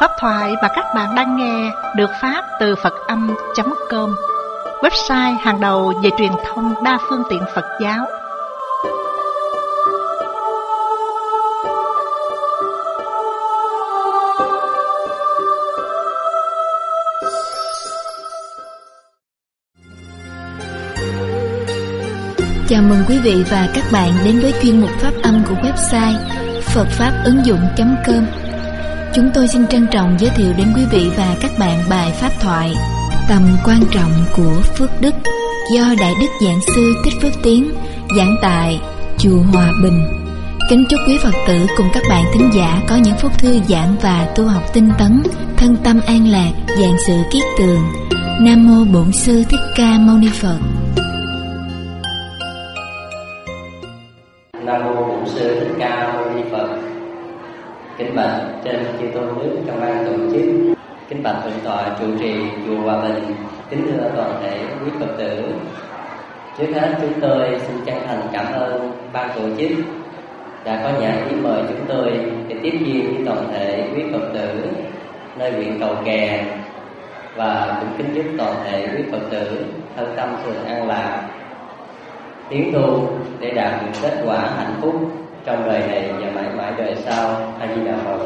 Pháp thoại mà các bạn đang nghe được phát từ Phật-âm.com, website hàng đầu về truyền thông đa phương tiện Phật giáo. Chào mừng quý vị và các bạn đến với chuyên mục Pháp âm của website Phật Pháp Ứng Dụng.com. Chúng tôi xin trân trọng giới thiệu đến quý vị và các bạn bài pháp thoại Tầm quan trọng của phước đức do Đại Đức Giảng Sư Thích Phước Tiến giảng tại Chùa Hòa Bình. Kính chúc quý Phật tử cùng các bạn thính giả có những phút thư giãn và tu học tinh tấn, thân tâm an lạc, vạn sự kiết tường. Nam mô Bổn Sư Thích Ca Mâu Ni Phật. Nam mô Bổn Sư Thích Ca Mâu Ni Phật. Kính bạch trên chư tôn đức trong ban tổ chức, kính bạch thượng tọa trụ trì chùa Hòa Bình, kính thưa toàn thể quý Phật tử. Trước hết chúng tôi xin chân thành cảm ơn ban tổ chức đã có nhã ý mời chúng tôi để tiếp duyên với toàn thể quý Phật tử nơi huyện Cầu Kè, và cũng kính chúc toàn thể quý Phật tử thân tâm thường an lạc, tiến tu để đạt được kết quả hạnh phúc trong đời này và mãi mãi đời sau. A Di Đà Phật.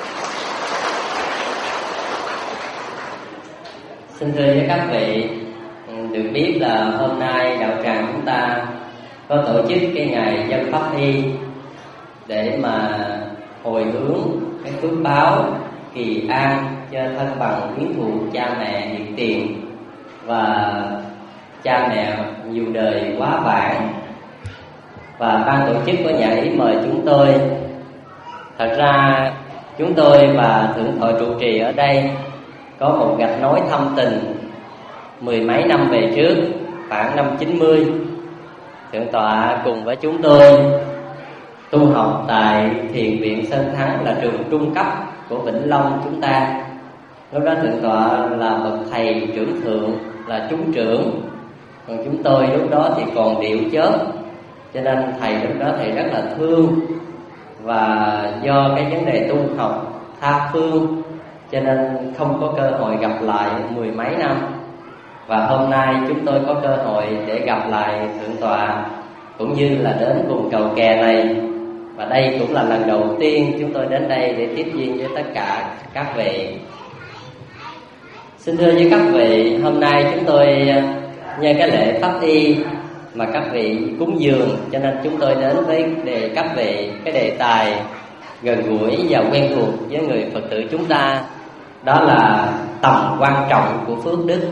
Xin thưa với các vị, được biết là hôm nay đạo tràng chúng ta có tổ chức cái ngày dân pháp y để mà hồi hướng cái phước báo kỳ an cho thân bằng quyến thuộc cha mẹ hiện tiền và cha mẹ nhiều đời quá vãng. Và ban tổ chức có nhã ý mời chúng tôi. Thật ra chúng tôi và thượng tọa trụ trì ở đây có một gạch nối thâm tình mười mấy năm về trước, khoảng năm 90. Thượng tọa cùng với chúng tôi tu học tại Thiền viện Sơn Thắng, là trường trung cấp của Vĩnh Long chúng ta. Lúc đó thượng tọa là bậc thầy trưởng thượng, là chúng trưởng, còn chúng tôi lúc đó thì còn điệu chớp, cho nên thầy lúc đó thầy rất là thương. Và do cái vấn đề tu học tha phương cho nên không có cơ hội gặp lại mười mấy năm. Và hôm nay chúng tôi có cơ hội để gặp lại thượng tọa, cũng như là đến vùng Cầu Kè này. Và đây cũng là lần đầu tiên chúng tôi đến đây để tiếp duyên với tất cả các vị. Xin thưa với các vị, hôm nay chúng tôi nhân cái lễ pháp y mà các vị cúng dường, cho nên chúng tôi đến với các vị cái đề tài gần gũi và quen thuộc với người Phật tử chúng ta, đó là tầm quan trọng của phước đức.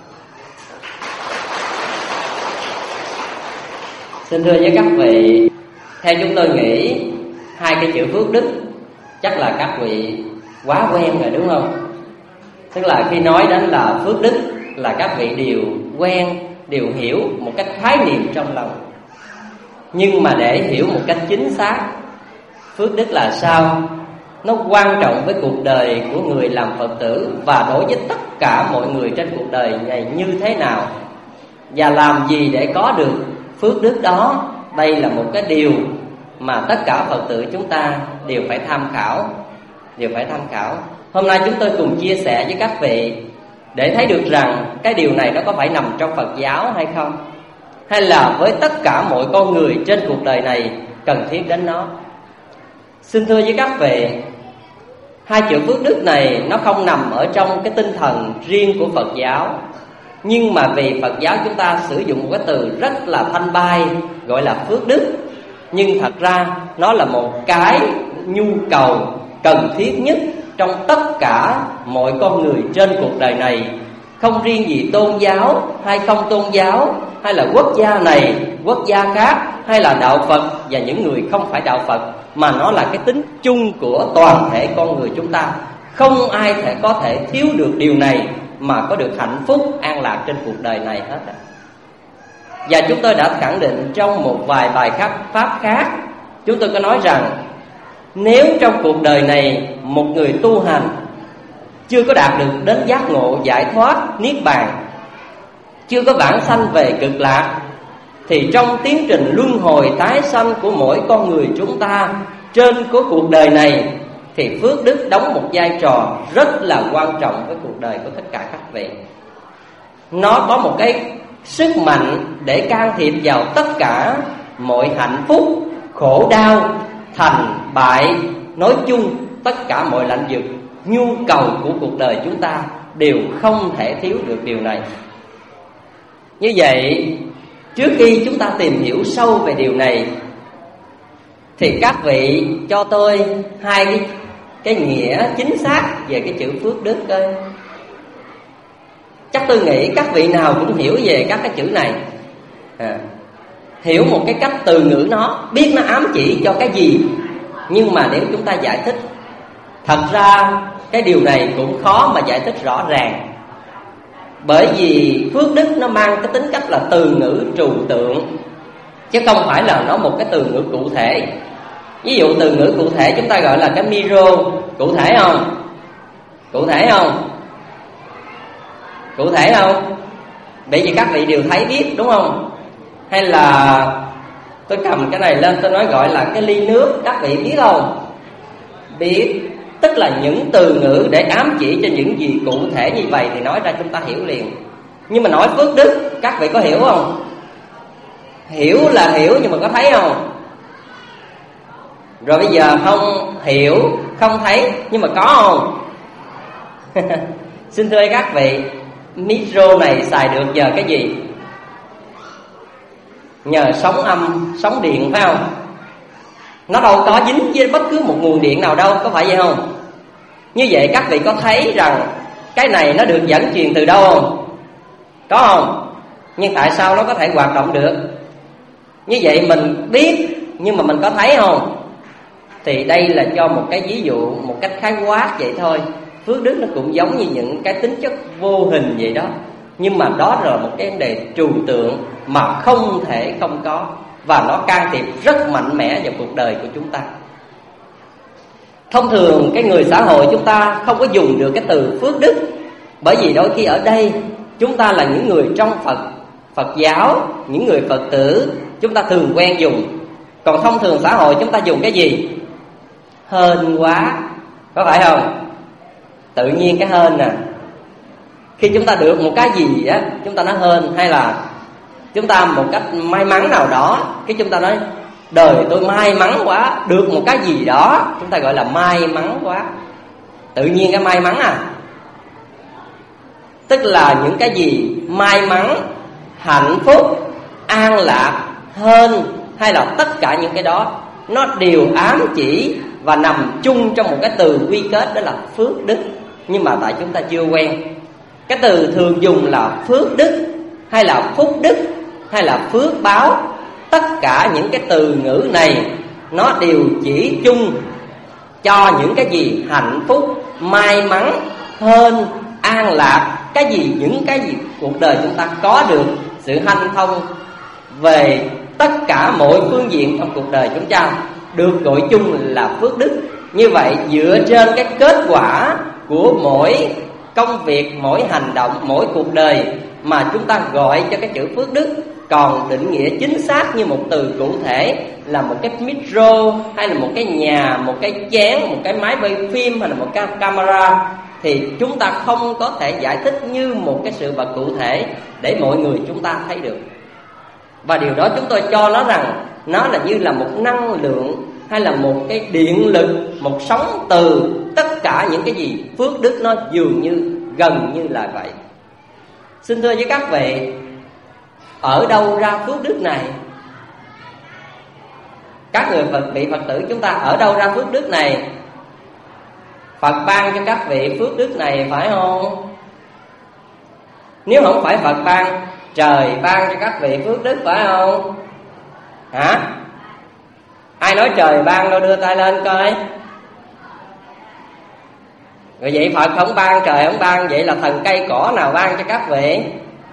Xin thưa với các vị, theo chúng tôi nghĩ hai cái chữ phước đức chắc là các vị quá quen rồi, đúng không? Tức là khi nói đến là phước đức là các vị đều quen, đều hiểu một cách khái niệm trong lòng. Nhưng mà để hiểu một cách chính xác phước đức là sao, nó quan trọng với cuộc đời của người làm Phật tử và đối với tất cả mọi người trên cuộc đời này như thế nào, và làm gì để có được phước đức đó. Đây là một cái điều mà tất cả Phật tử chúng ta đều phải tham khảo. Hôm nay chúng tôi cùng chia sẻ với các vị để thấy được rằng cái điều này nó có phải nằm trong Phật giáo hay không, hay là với tất cả mọi con người trên cuộc đời này cần thiết đến nó. Xin thưa với các vị, hai chữ phước đức này nó không nằm ở trong cái tinh thần riêng của Phật giáo, nhưng mà vì Phật giáo chúng ta sử dụng một cái từ rất là thanh bay gọi là phước đức, nhưng thật ra nó là một cái nhu cầu cần thiết nhất trong tất cả mọi con người trên cuộc đời này, không riêng gì tôn giáo hay không tôn giáo, hay là quốc gia này, quốc gia khác, hay là đạo Phật và những người không phải đạo Phật, mà nó là cái tính chung của toàn thể con người chúng ta. Không ai có thể thiếu được điều này mà có được hạnh phúc an lạc trên cuộc đời này hết. Và chúng tôi đã khẳng định trong một vài bài pháp khác, chúng tôi có nói rằng nếu trong cuộc đời này một người tu hành chưa có đạt được đến giác ngộ, giải thoát, niết bàn, chưa có vãng sanh về cực lạc, thì trong tiến trình luân hồi tái sanh của mỗi con người chúng ta trên của cuộc đời này thì phước đức đóng một vai trò rất là quan trọng với cuộc đời của tất cả các vị. Nó có một cái sức mạnh để can thiệp vào tất cả mọi hạnh phúc, khổ đau, thành bại, nói chung tất cả mọi lãnh vực, nhu cầu của cuộc đời chúng ta đều không thể thiếu được điều này. Như vậy, trước khi chúng ta tìm hiểu sâu về điều này thì các vị cho tôi hai cái nghĩa chính xác về cái chữ phước đức coi. Chắc tôi nghĩ các vị nào cũng hiểu về các cái chữ này, hiểu một cái cách từ ngữ nó, biết nó ám chỉ cho cái gì. Nhưng mà nếu chúng ta giải thích, thật ra cái điều này cũng khó mà giải thích rõ ràng. Bởi vì phước đức nó mang cái tính cách là từ ngữ trừu tượng, chứ không phải là nó một cái từ ngữ cụ thể. Ví dụ từ ngữ cụ thể chúng ta gọi là cái micro, cụ thể không? Cụ thể không? Cụ thể không? Bởi vì các vị đều thấy biết đúng không? Hay là tôi cầm cái này lên tôi nói gọi là cái ly nước, các vị biết không? Biết. Tức là những từ ngữ để ám chỉ cho những gì cụ thể như vậy thì nói ra chúng ta hiểu liền. Nhưng mà nói phước đức, các vị có hiểu không? Hiểu là hiểu nhưng mà có thấy không? Rồi bây giờ không hiểu, không thấy nhưng mà có không? Xin thưa các vị, micro này xài được nhờ cái gì? Nhờ sóng âm, sóng điện phải không? Nó đâu có dính với bất cứ một nguồn điện nào đâu, có phải vậy không? Như vậy các vị có thấy rằng cái này nó được dẫn truyền từ đâu không? Có không? Nhưng tại sao nó có thể hoạt động được? Như vậy mình biết nhưng mà mình có thấy không? Thì đây là cho một cái ví dụ, một cách khái quát vậy thôi. Phước đức nó cũng giống như những cái tính chất vô hình vậy đó. Nhưng mà đó là một cái vấn đề trừu tượng mà không thể không có, và nó can thiệp rất mạnh mẽ vào cuộc đời của chúng ta. Thông thường cái người xã hội chúng ta không có dùng được cái từ phước đức, bởi vì đôi khi ở đây chúng ta là những người trong Phật giáo, những người Phật tử, chúng ta thường quen dùng. Còn thông thường xã hội chúng ta dùng cái gì? Hên quá, có phải không? Tự nhiên cái hên nè. Khi chúng ta được một cái gì á, chúng ta nói hên. Hay là chúng ta một cách may mắn nào đó, cái chúng ta nói đời tôi may mắn quá, được một cái gì đó, chúng ta gọi là may mắn quá. Tự nhiên cái may mắn à. Tức là những cái gì may mắn, hạnh phúc, an lạc, hên, hay là tất cả những cái đó, nó đều ám chỉ và nằm chung trong một cái từ quy kết, đó là phước đức. Nhưng mà tại chúng ta chưa quen. Cái từ thường dùng là phước đức, hay là phúc đức, hay là phước báo. Tất cả những cái từ ngữ này nó đều chỉ chung cho những cái gì hạnh phúc, may mắn, hên, an lạc. Cái gì, những cái gì cuộc đời chúng ta có được sự hanh thông về tất cả mọi phương diện trong cuộc đời chúng ta được gọi chung là phước đức. Như vậy dựa trên cái kết quả của mỗi công việc, mỗi hành động, mỗi cuộc đời mà chúng ta gọi cho cái chữ phước đức. Còn định nghĩa chính xác như một từ cụ thể là một cái micro, hay là một cái nhà, một cái chén, một cái máy quay phim, hay là một cái camera, thì chúng ta không có thể giải thích như một cái sự vật cụ thể để mọi người chúng ta thấy được. Và điều đó chúng tôi cho nó rằng nó là như là một năng lượng, hay là một cái điện lực, một sóng từ. Tất cả những cái gì phước đức nó dường như, gần như là vậy. Xin thưa với các vị, ở đâu ra phước đức này? Các người vị Phật tử chúng ta ở đâu ra phước đức này? Phật ban cho các vị phước đức này phải không? Nếu không phải Phật ban, trời ban cho các vị phước đức phải không? Hả? Ai nói trời ban đâu, đưa tay lên coi. Rồi vậy Phật không ban, trời không ban, vậy là thần cây cỏ nào ban cho các vị?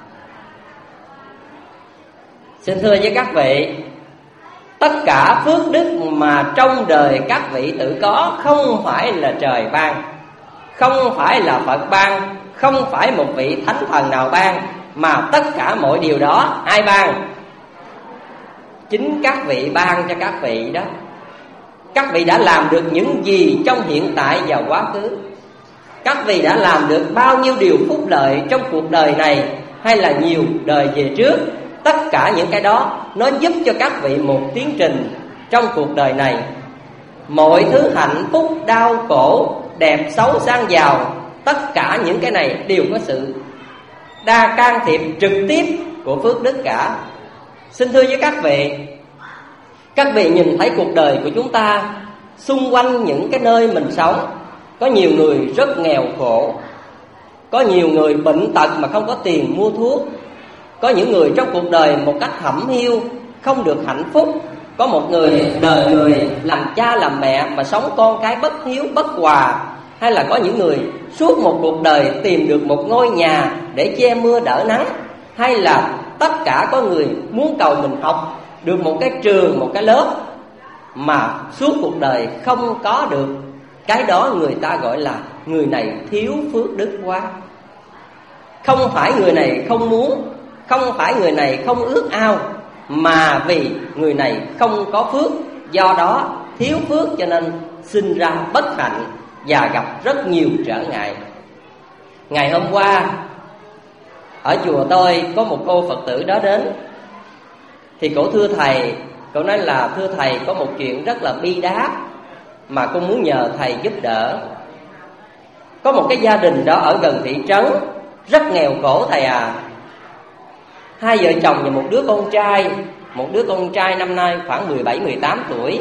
Xin thưa với các vị, tất cả phước đức mà trong đời các vị tự có không phải là trời ban, không phải là Phật ban, không phải một vị thánh thần nào ban, mà tất cả mọi điều đó ai ban? Chính các vị ban cho các vị đó. Các vị đã làm được những gì trong hiện tại và quá khứ? Các vị đã làm được bao nhiêu điều phúc lợi trong cuộc đời này hay là nhiều đời về trước? Tất cả những cái đó nó giúp cho các vị một tiến trình trong cuộc đời này. Mọi thứ hạnh phúc, đau khổ, đẹp xấu, sang giàu, tất cả những cái này đều có sự đa can thiệp trực tiếp của phước đức cả. Xin thưa với các vị nhìn thấy cuộc đời của chúng ta, xung quanh những cái nơi mình sống, có nhiều người rất nghèo khổ, có nhiều người bệnh tật mà không có tiền mua thuốc, có những người trong cuộc đời một cách hẩm hiu không được hạnh phúc, có một người đời người làm cha làm mẹ mà sống con cái bất hiếu bất hòa, hay là có những người suốt một cuộc đời tìm được một ngôi nhà để che mưa đỡ nắng, hay là tất cả có người muốn cầu mình học được một cái trường, một cái lớp, mà suốt cuộc đời không có được cái đó. Người ta gọi là người này thiếu phước đức quá. Không phải người này không muốn, không phải người này không ước ao, mà vì người này không có phước, do đó thiếu phước cho nên sinh ra bất hạnh và gặp rất nhiều trở ngại. Ngày hôm qua ở chùa tôi có một cô Phật tử đó đến, thì cổ thưa thầy, cổ nói là thưa thầy, có một chuyện rất là bi đát mà con muốn nhờ thầy giúp đỡ. Có một cái gia đình đó ở gần thị trấn rất nghèo khổ thầy à. Hai vợ chồng và một đứa con trai năm nay khoảng 17-18 tuổi.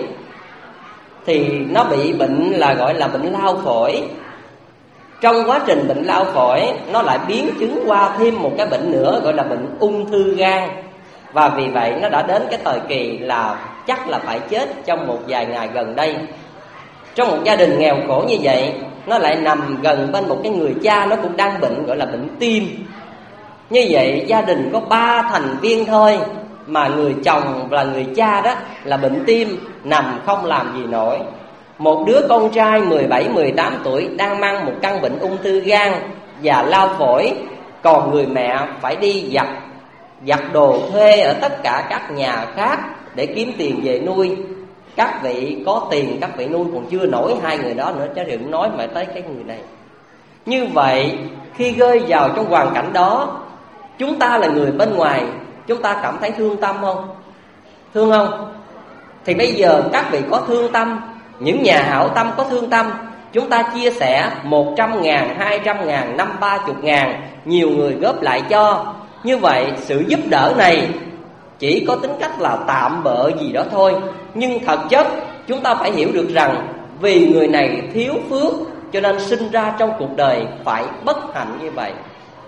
Thì nó bị bệnh là gọi là bệnh lao phổi. Trong quá trình bệnh lao phổi, nó lại biến chứng qua thêm một cái bệnh nữa gọi là bệnh ung thư gan. Và vì vậy nó đã đến cái thời kỳ là chắc là phải chết trong một vài ngày gần đây. Trong một gia đình nghèo khổ như vậy, nó lại nằm gần bên một cái người cha nó cũng đang bệnh gọi là bệnh tim. Như vậy gia đình có 3 thành viên thôi, mà người chồng và người cha đó là bệnh tim, nằm không làm gì nổi. Một đứa con trai 17-18 tuổi đang mang một căn bệnh ung thư gan và lao phổi. Còn người mẹ phải đi giặt đồ thuê ở tất cả các nhà khác để kiếm tiền về nuôi. Các vị có tiền các vị nuôi còn chưa nổi hai người đó nữa, chứ đừng nói mà tới cái người này. Như vậy khi rơi vào trong hoàn cảnh đó, chúng ta là người bên ngoài, chúng ta cảm thấy thương tâm không? Thương không? Thì bây giờ các vị có thương tâm, những nhà hảo tâm có thương tâm, chúng ta chia sẻ 100.000, 200.000, 50-30.000, nhiều người góp lại cho. Như vậy sự giúp đỡ này chỉ có tính cách là tạm bợ gì đó thôi, nhưng thật chất chúng ta phải hiểu được rằng vì người này thiếu phước cho nên sinh ra trong cuộc đời phải bất hạnh như vậy.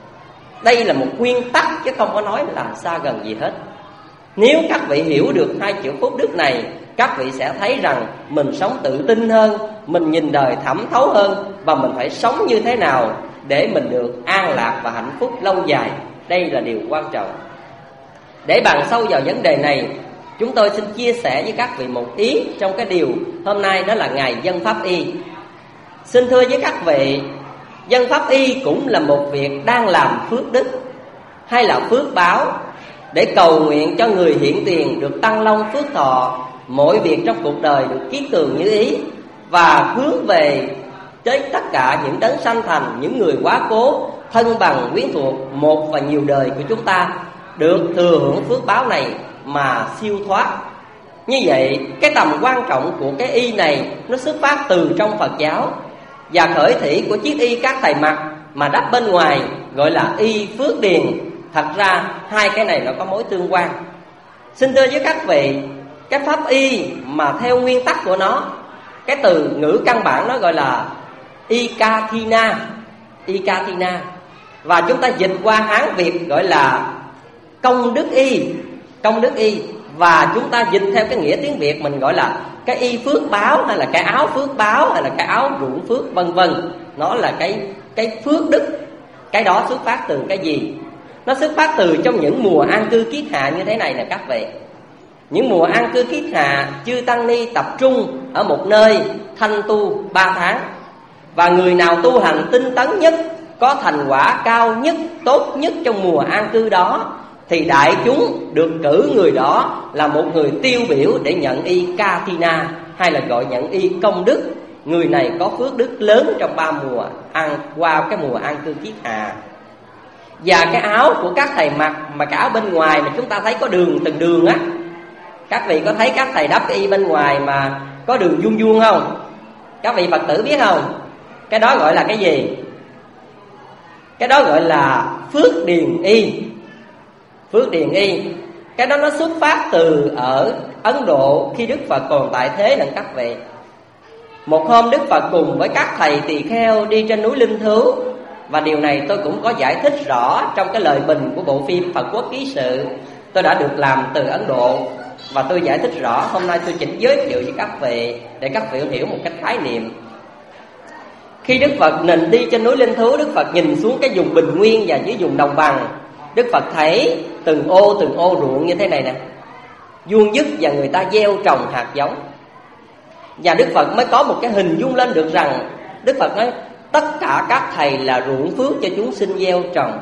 Đây là một nguyên tắc chứ không có nói là xa gần gì hết. Nếu các vị hiểu được hai chữ phúc đức này, các vị sẽ thấy rằng mình sống tự tin hơn, mình nhìn đời thẩm thấu hơn, và mình phải sống như thế nào để mình được an lạc và hạnh phúc lâu dài. Đây là điều quan trọng. Để bàn sâu vào vấn đề này, chúng tôi xin chia sẻ với các vị một ý trong cái điều hôm nay, đó là ngày Dân Pháp Y. Xin thưa với các vị, Dân Pháp Y cũng là một việc đang làm phước đức hay là phước báo, để cầu nguyện cho người hiện tiền được tăng long phước thọ, mọi việc trong cuộc đời được kiết tường như ý, và hướng về tới tất cả những đấng sanh thành, những người quá cố, thân bằng quyến thuộc, một và nhiều đời của chúng ta được thừa hưởng phước báo này mà siêu thoát. Như vậy cái tầm quan trọng của cái y này nó xuất phát từ trong Phật giáo, và khởi thủy của chiếc y các thầy mặc mà đắp bên ngoài gọi là y phước điền. Thật ra hai cái này nó có mối tương quan. Xin thưa với các vị, cái pháp y mà theo nguyên tắc của nó, cái từ ngữ căn bản nó gọi là ikathina, và chúng ta dịch qua Hán Việt gọi là công đức y, và chúng ta dịch theo cái nghĩa tiếng Việt mình gọi là cái y phước báo, hay là cái áo phước báo, hay là cái áo ruộng phước, vân vân. Nó là cái phước đức. Cái đó xuất phát từ cái gì? Nó xuất phát từ trong những mùa an cư kiết hạ như thế này nè các vị. Những mùa an cư kiết hạ, chư tăng ni tập trung ở một nơi thanh tu 3 tháng. Và người nào tu hành tinh tấn nhất, có thành quả cao nhất, tốt nhất trong mùa an cư đó, thì đại chúng được cử người đó là một người tiêu biểu để nhận y Kathina, hay là gọi nhận y công đức. Người này có phước đức lớn trong 3 mùa ăn, qua cái mùa an cư kiết hạ. Và cái áo của các thầy mặc mà cả ở bên ngoài mà chúng ta thấy có đường, từng đường á. Các vị có thấy các thầy đắp y bên ngoài mà có đường vuông vuông không? Các vị Phật tử biết không? Cái đó gọi là cái gì? Cái đó gọi là phước điền y. Phước điền y, cái đó nó xuất phát từ ở Ấn Độ khi Đức Phật còn tại thế lần các vị. Một hôm Đức Phật cùng với các thầy tỳ kheo đi trên núi Linh Thứu. Và điều này tôi cũng có giải thích rõ trong cái lời bình của bộ phim Phật Quốc Ký Sự. Tôi đã được làm từ Ấn Độ và tôi giải thích rõ. Hôm nay tôi chỉ giới thiệu với các vị để các vị hiểu một cách khái niệm. Khi Đức Phật nền đi trên núi Linh Thứu, Đức Phật nhìn xuống cái vùng bình nguyên và dưới vùng đồng bằng. Đức Phật thấy từng ô ruộng như thế này nè, vuông vức, và người ta gieo trồng hạt giống. Và Đức Phật mới có một cái hình dung lên được rằng, Đức Phật nói tất cả các thầy là ruộng phước cho chúng sinh gieo trồng.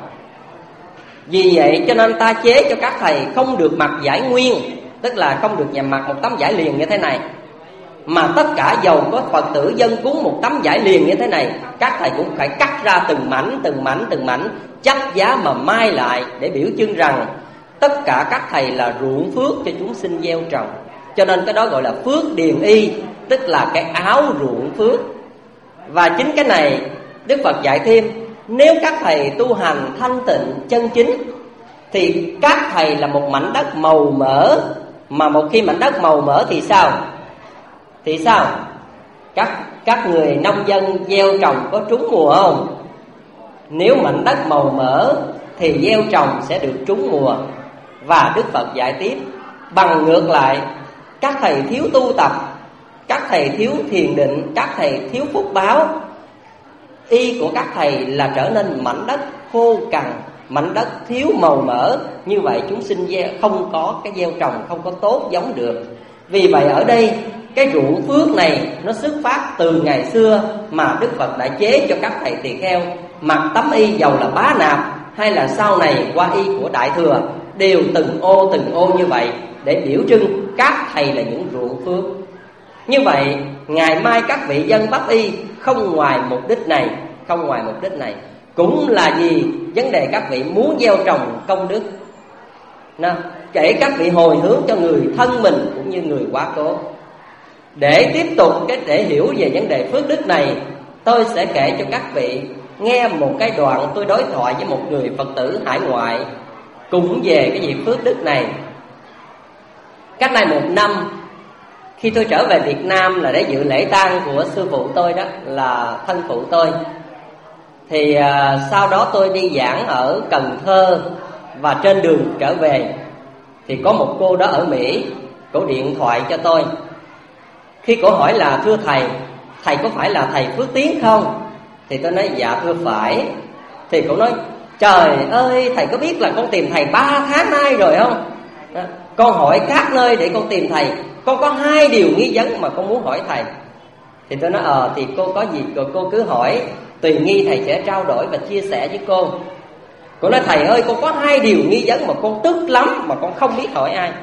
Vì vậy cho nên ta chế cho các thầy không được mặc vải nguyên, tức là không được nhằm mặc một tấm vải liền như thế này, mà tất cả dầu có Phật tử dân cúng một tấm vải liền như thế này, các thầy cũng phải cắt ra từng mảnh chắp giá mà mai lại, để biểu trưng rằng tất cả các thầy là ruộng phước cho chúng sinh gieo trồng. Cho nên cái đó gọi là phước điền y, tức là cái áo ruộng phước. Và chính cái này Đức Phật dạy thêm, nếu các thầy tu hành thanh tịnh chân chính thì các thầy là một mảnh đất màu mỡ. Mà một khi mảnh đất màu mỡ thì sao? Thì sao? Các người nông dân gieo trồng có trúng mùa không? Nếu mảnh đất màu mỡ thì gieo trồng sẽ được trúng mùa. Và Đức Phật dạy tiếp, bằng ngược lại, các thầy thiếu tu tập, các thầy thiếu thiền định, các thầy thiếu phúc báo, y của các thầy là trở nên mảnh đất khô cằn, mảnh đất thiếu màu mỡ. Như vậy chúng sinh không có cái gieo trồng, không có tốt giống được. Vì vậy ở đây cái ruộng phước này nó xuất phát từ ngày xưa mà Đức Phật đã chế cho các thầy tỳ kheo mặc tấm y, dầu là Bá Nạp hay là sau này qua y của Đại Thừa, đều từng ô như vậy, để biểu trưng các thầy là những ruộng phước. Như vậy ngày mai các vị dân bắp y không ngoài mục đích này, cũng là gì? Vấn đề các vị muốn gieo trồng công đức, kể các vị hồi hướng cho người thân mình cũng như người quá cố. Để tiếp tục để hiểu về vấn đề phước đức này, tôi sẽ kể cho các vị nghe một cái đoạn tôi đối thoại với một người Phật tử hải ngoại cũng về cái việc phước đức này. Cách đây 1 năm, khi tôi trở về Việt Nam là để dự lễ tang của sư phụ tôi, đó là thân phụ tôi, thì sau đó tôi đi giảng ở Cần Thơ. Và trên đường trở về thì có một cô đó ở Mỹ, cổ điện thoại cho tôi. Khi cổ hỏi là thưa thầy có phải là thầy Phước Tiến không? Thì tôi nói dạ thưa phải. Thì cổ nói trời ơi, thầy có biết là con tìm thầy 3 tháng nay rồi không? Con hỏi các nơi để con tìm thầy, con có 2 điều nghi vấn mà con muốn hỏi thầy. Thì tôi nói thì cô có gì rồi cô cứ hỏi, tùy nghi thầy sẽ trao đổi và chia sẻ với cô. Cô nói thầy ơi, con có 2 điều nghi vấn mà con tức lắm, mà con không biết hỏi ai.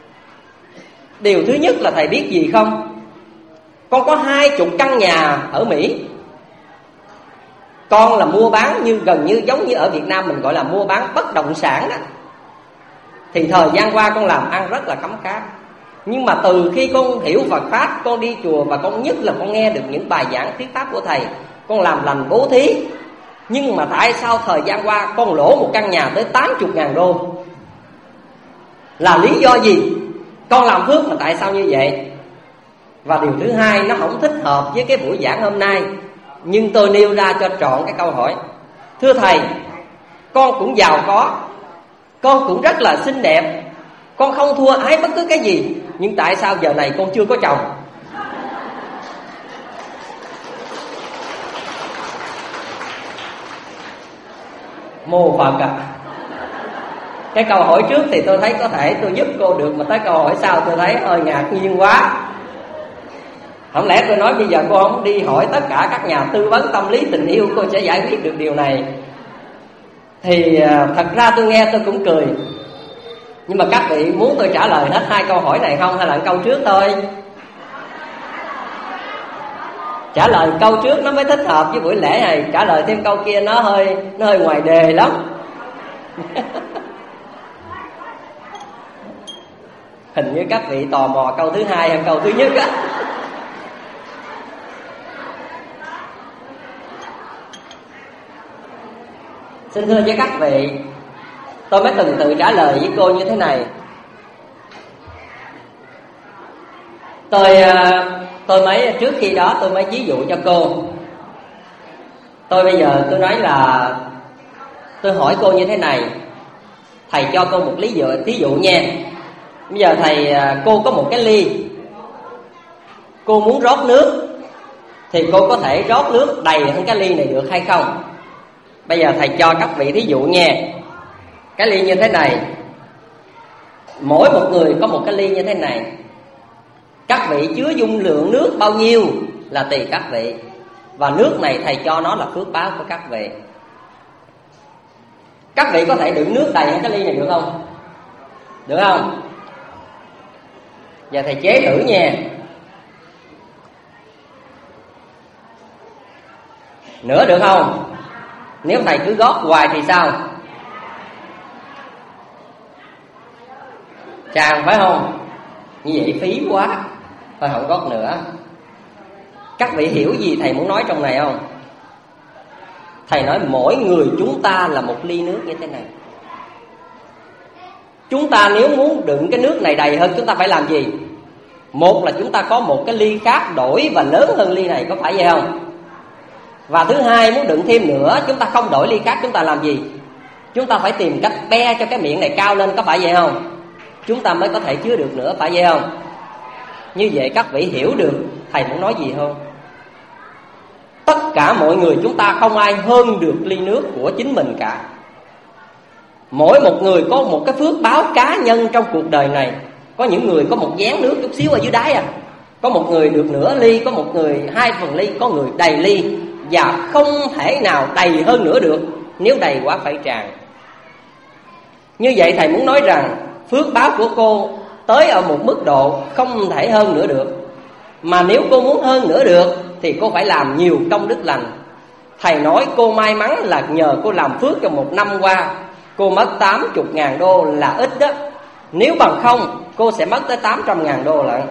Điều thứ nhất là thầy biết gì không? Con có 20 căn nhà ở Mỹ. Con là mua bán gần như giống như ở Việt Nam mình gọi là mua bán bất động sản đó. Thì thời gian qua con làm ăn rất là khấm khá. Nhưng mà từ khi con hiểu Phật Pháp, con đi chùa và con nhất là con nghe được những bài giảng thuyết pháp của thầy, con làm lành bố thí. Nhưng mà tại sao thời gian qua con lỗ một căn nhà tới 80.000 đô? Là lý do gì? Con làm phước mà tại sao như vậy? Và điều thứ hai nó không thích hợp với cái buổi giảng hôm nay, nhưng tôi nêu ra cho trọn cái câu hỏi. Thưa thầy, con cũng giàu có, con cũng rất là xinh đẹp, con không thua ái bất cứ cái gì, nhưng tại sao giờ này con chưa có chồng? Mô Phật à. Cái câu hỏi trước thì tôi thấy có thể tôi giúp cô được, mà tới câu hỏi sau tôi thấy hơi ngạc nhiên quá. Không lẽ tôi nói bây giờ cô không đi hỏi tất cả các nhà tư vấn tâm lý tình yêu, cô sẽ giải quyết được điều này? Thì thật ra tôi nghe tôi cũng cười. Nhưng mà các vị muốn tôi trả lời hết 2 câu hỏi này không, hay là câu trước thôi? trả lời câu trước nó mới thích hợp với buổi lễ này, trả lời thêm câu kia nó hơi ngoài đề lắm. Hình như các vị tò mò câu thứ hai hay câu thứ nhất á. Xin thưa với các vị, tôi mới từng tự trả lời với cô như thế này. Tôi mới trước khi đó tôi mới ví dụ cho cô. Bây giờ tôi nói là tôi hỏi cô như thế này, thầy cho cô một thí dụ nha. Bây giờ cô có một cái ly, cô muốn rót nước thì cô có thể rót nước đầy hơn cái ly này được hay không? Bây giờ thầy cho các vị thí dụ nha. Cái ly như thế này, mỗi một người có một cái ly như thế này. Các vị chứa dung lượng nước bao nhiêu là tùy các vị. Và nước này thầy cho nó là phước báo của các vị. Các vị có thể đựng nước đầy hơn cái ly này được không? Được không? Giờ thầy chế thử nha. Nửa được không? Nếu thầy cứ gót hoài thì sao? Tràn phải không? Như vậy phí quá, thôi không gót nữa. Các vị hiểu gì thầy muốn nói trong này không? Thầy nói mỗi người chúng ta là một ly nước như thế này. Chúng ta nếu muốn đựng cái nước này đầy hơn, chúng ta phải làm gì? Một là chúng ta có một cái ly khác đổi và lớn hơn ly này, có phải vậy không? Và thứ hai, muốn đựng thêm nữa, chúng ta không đổi ly khác, chúng ta làm gì? Chúng ta phải tìm cách be cho cái miệng này cao lên, có phải vậy không? Chúng ta mới có thể chứa được nữa, phải vậy không? Như vậy các vị hiểu được thầy muốn nói gì không? Tất cả mọi người chúng ta không ai hơn được ly nước của chính mình cả. Mỗi một người có một cái phước báo cá nhân trong cuộc đời này. Có những người có một vén nước chút xíu ở dưới đáy có một người được nửa ly, có một người 2/2 ly, có người đầy ly. Và không thể nào đầy hơn nữa được. Nếu đầy quá phải tràn. Như vậy thầy muốn nói rằng phước báo của cô tới ở một mức độ không thể hơn nữa được. Mà nếu cô muốn hơn nữa được thì cô phải làm nhiều công đức lành. Thầy nói cô may mắn là nhờ cô làm phước trong một năm qua, cô mất 80.000 đô là ít đó. Nếu bằng không cô sẽ mất tới 800.000 đô lận.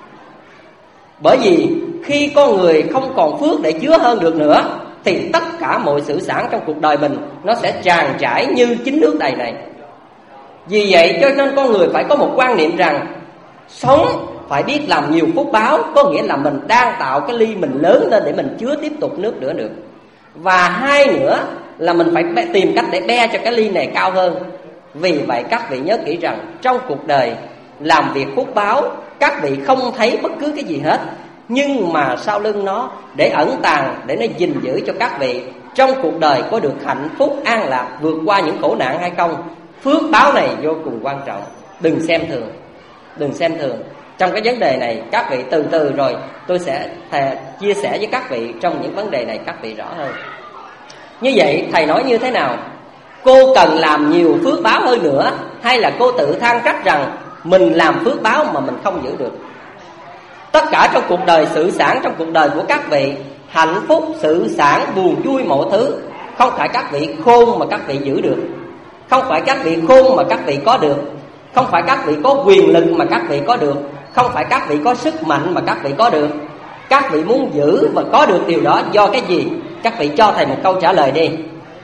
Bởi vì khi con người không còn phước để chứa hơn được nữa thì tất cả mọi sự sản trong cuộc đời mình nó sẽ tràn trải như chính nước đầy này. Vì vậy cho nên con người phải có một quan niệm rằng sống phải biết làm nhiều phúc báo. Có nghĩa là mình đang tạo cái ly mình lớn lên để mình chứa tiếp tục nước nữa được. Và hai nữa là mình phải tìm cách để be cho cái ly này cao hơn. Vì vậy các vị nhớ kỹ rằng trong cuộc đời làm việc phúc báo, các vị không thấy bất cứ cái gì hết, nhưng mà sau lưng nó để ẩn tàng, để nó gìn giữ cho các vị trong cuộc đời có được hạnh phúc an lạc, vượt qua những khổ nạn hay không. Phước báo này vô cùng quan trọng. Đừng xem thường. Đừng xem thường. Trong cái vấn đề này các vị từ từ rồi tôi sẽ chia sẻ với các vị trong những vấn đề này các vị rõ hơn. Như vậy thầy nói như thế nào? Cô cần làm nhiều phước báo hơn nữa, hay là cô tự than trách rằng mình làm phước báo mà mình không giữ được? Tất cả trong cuộc đời, sự sản trong cuộc đời của các vị, hạnh phúc, sự sản, buồn vui mọi thứ, không phải các vị khôn mà các vị giữ được, không phải các vị khôn mà các vị có được, không phải các vị có quyền lực mà các vị có được, không phải các vị có sức mạnh mà các vị có được. Các vị muốn giữ và có được điều đó do cái gì? Các vị cho thầy một câu trả lời đi.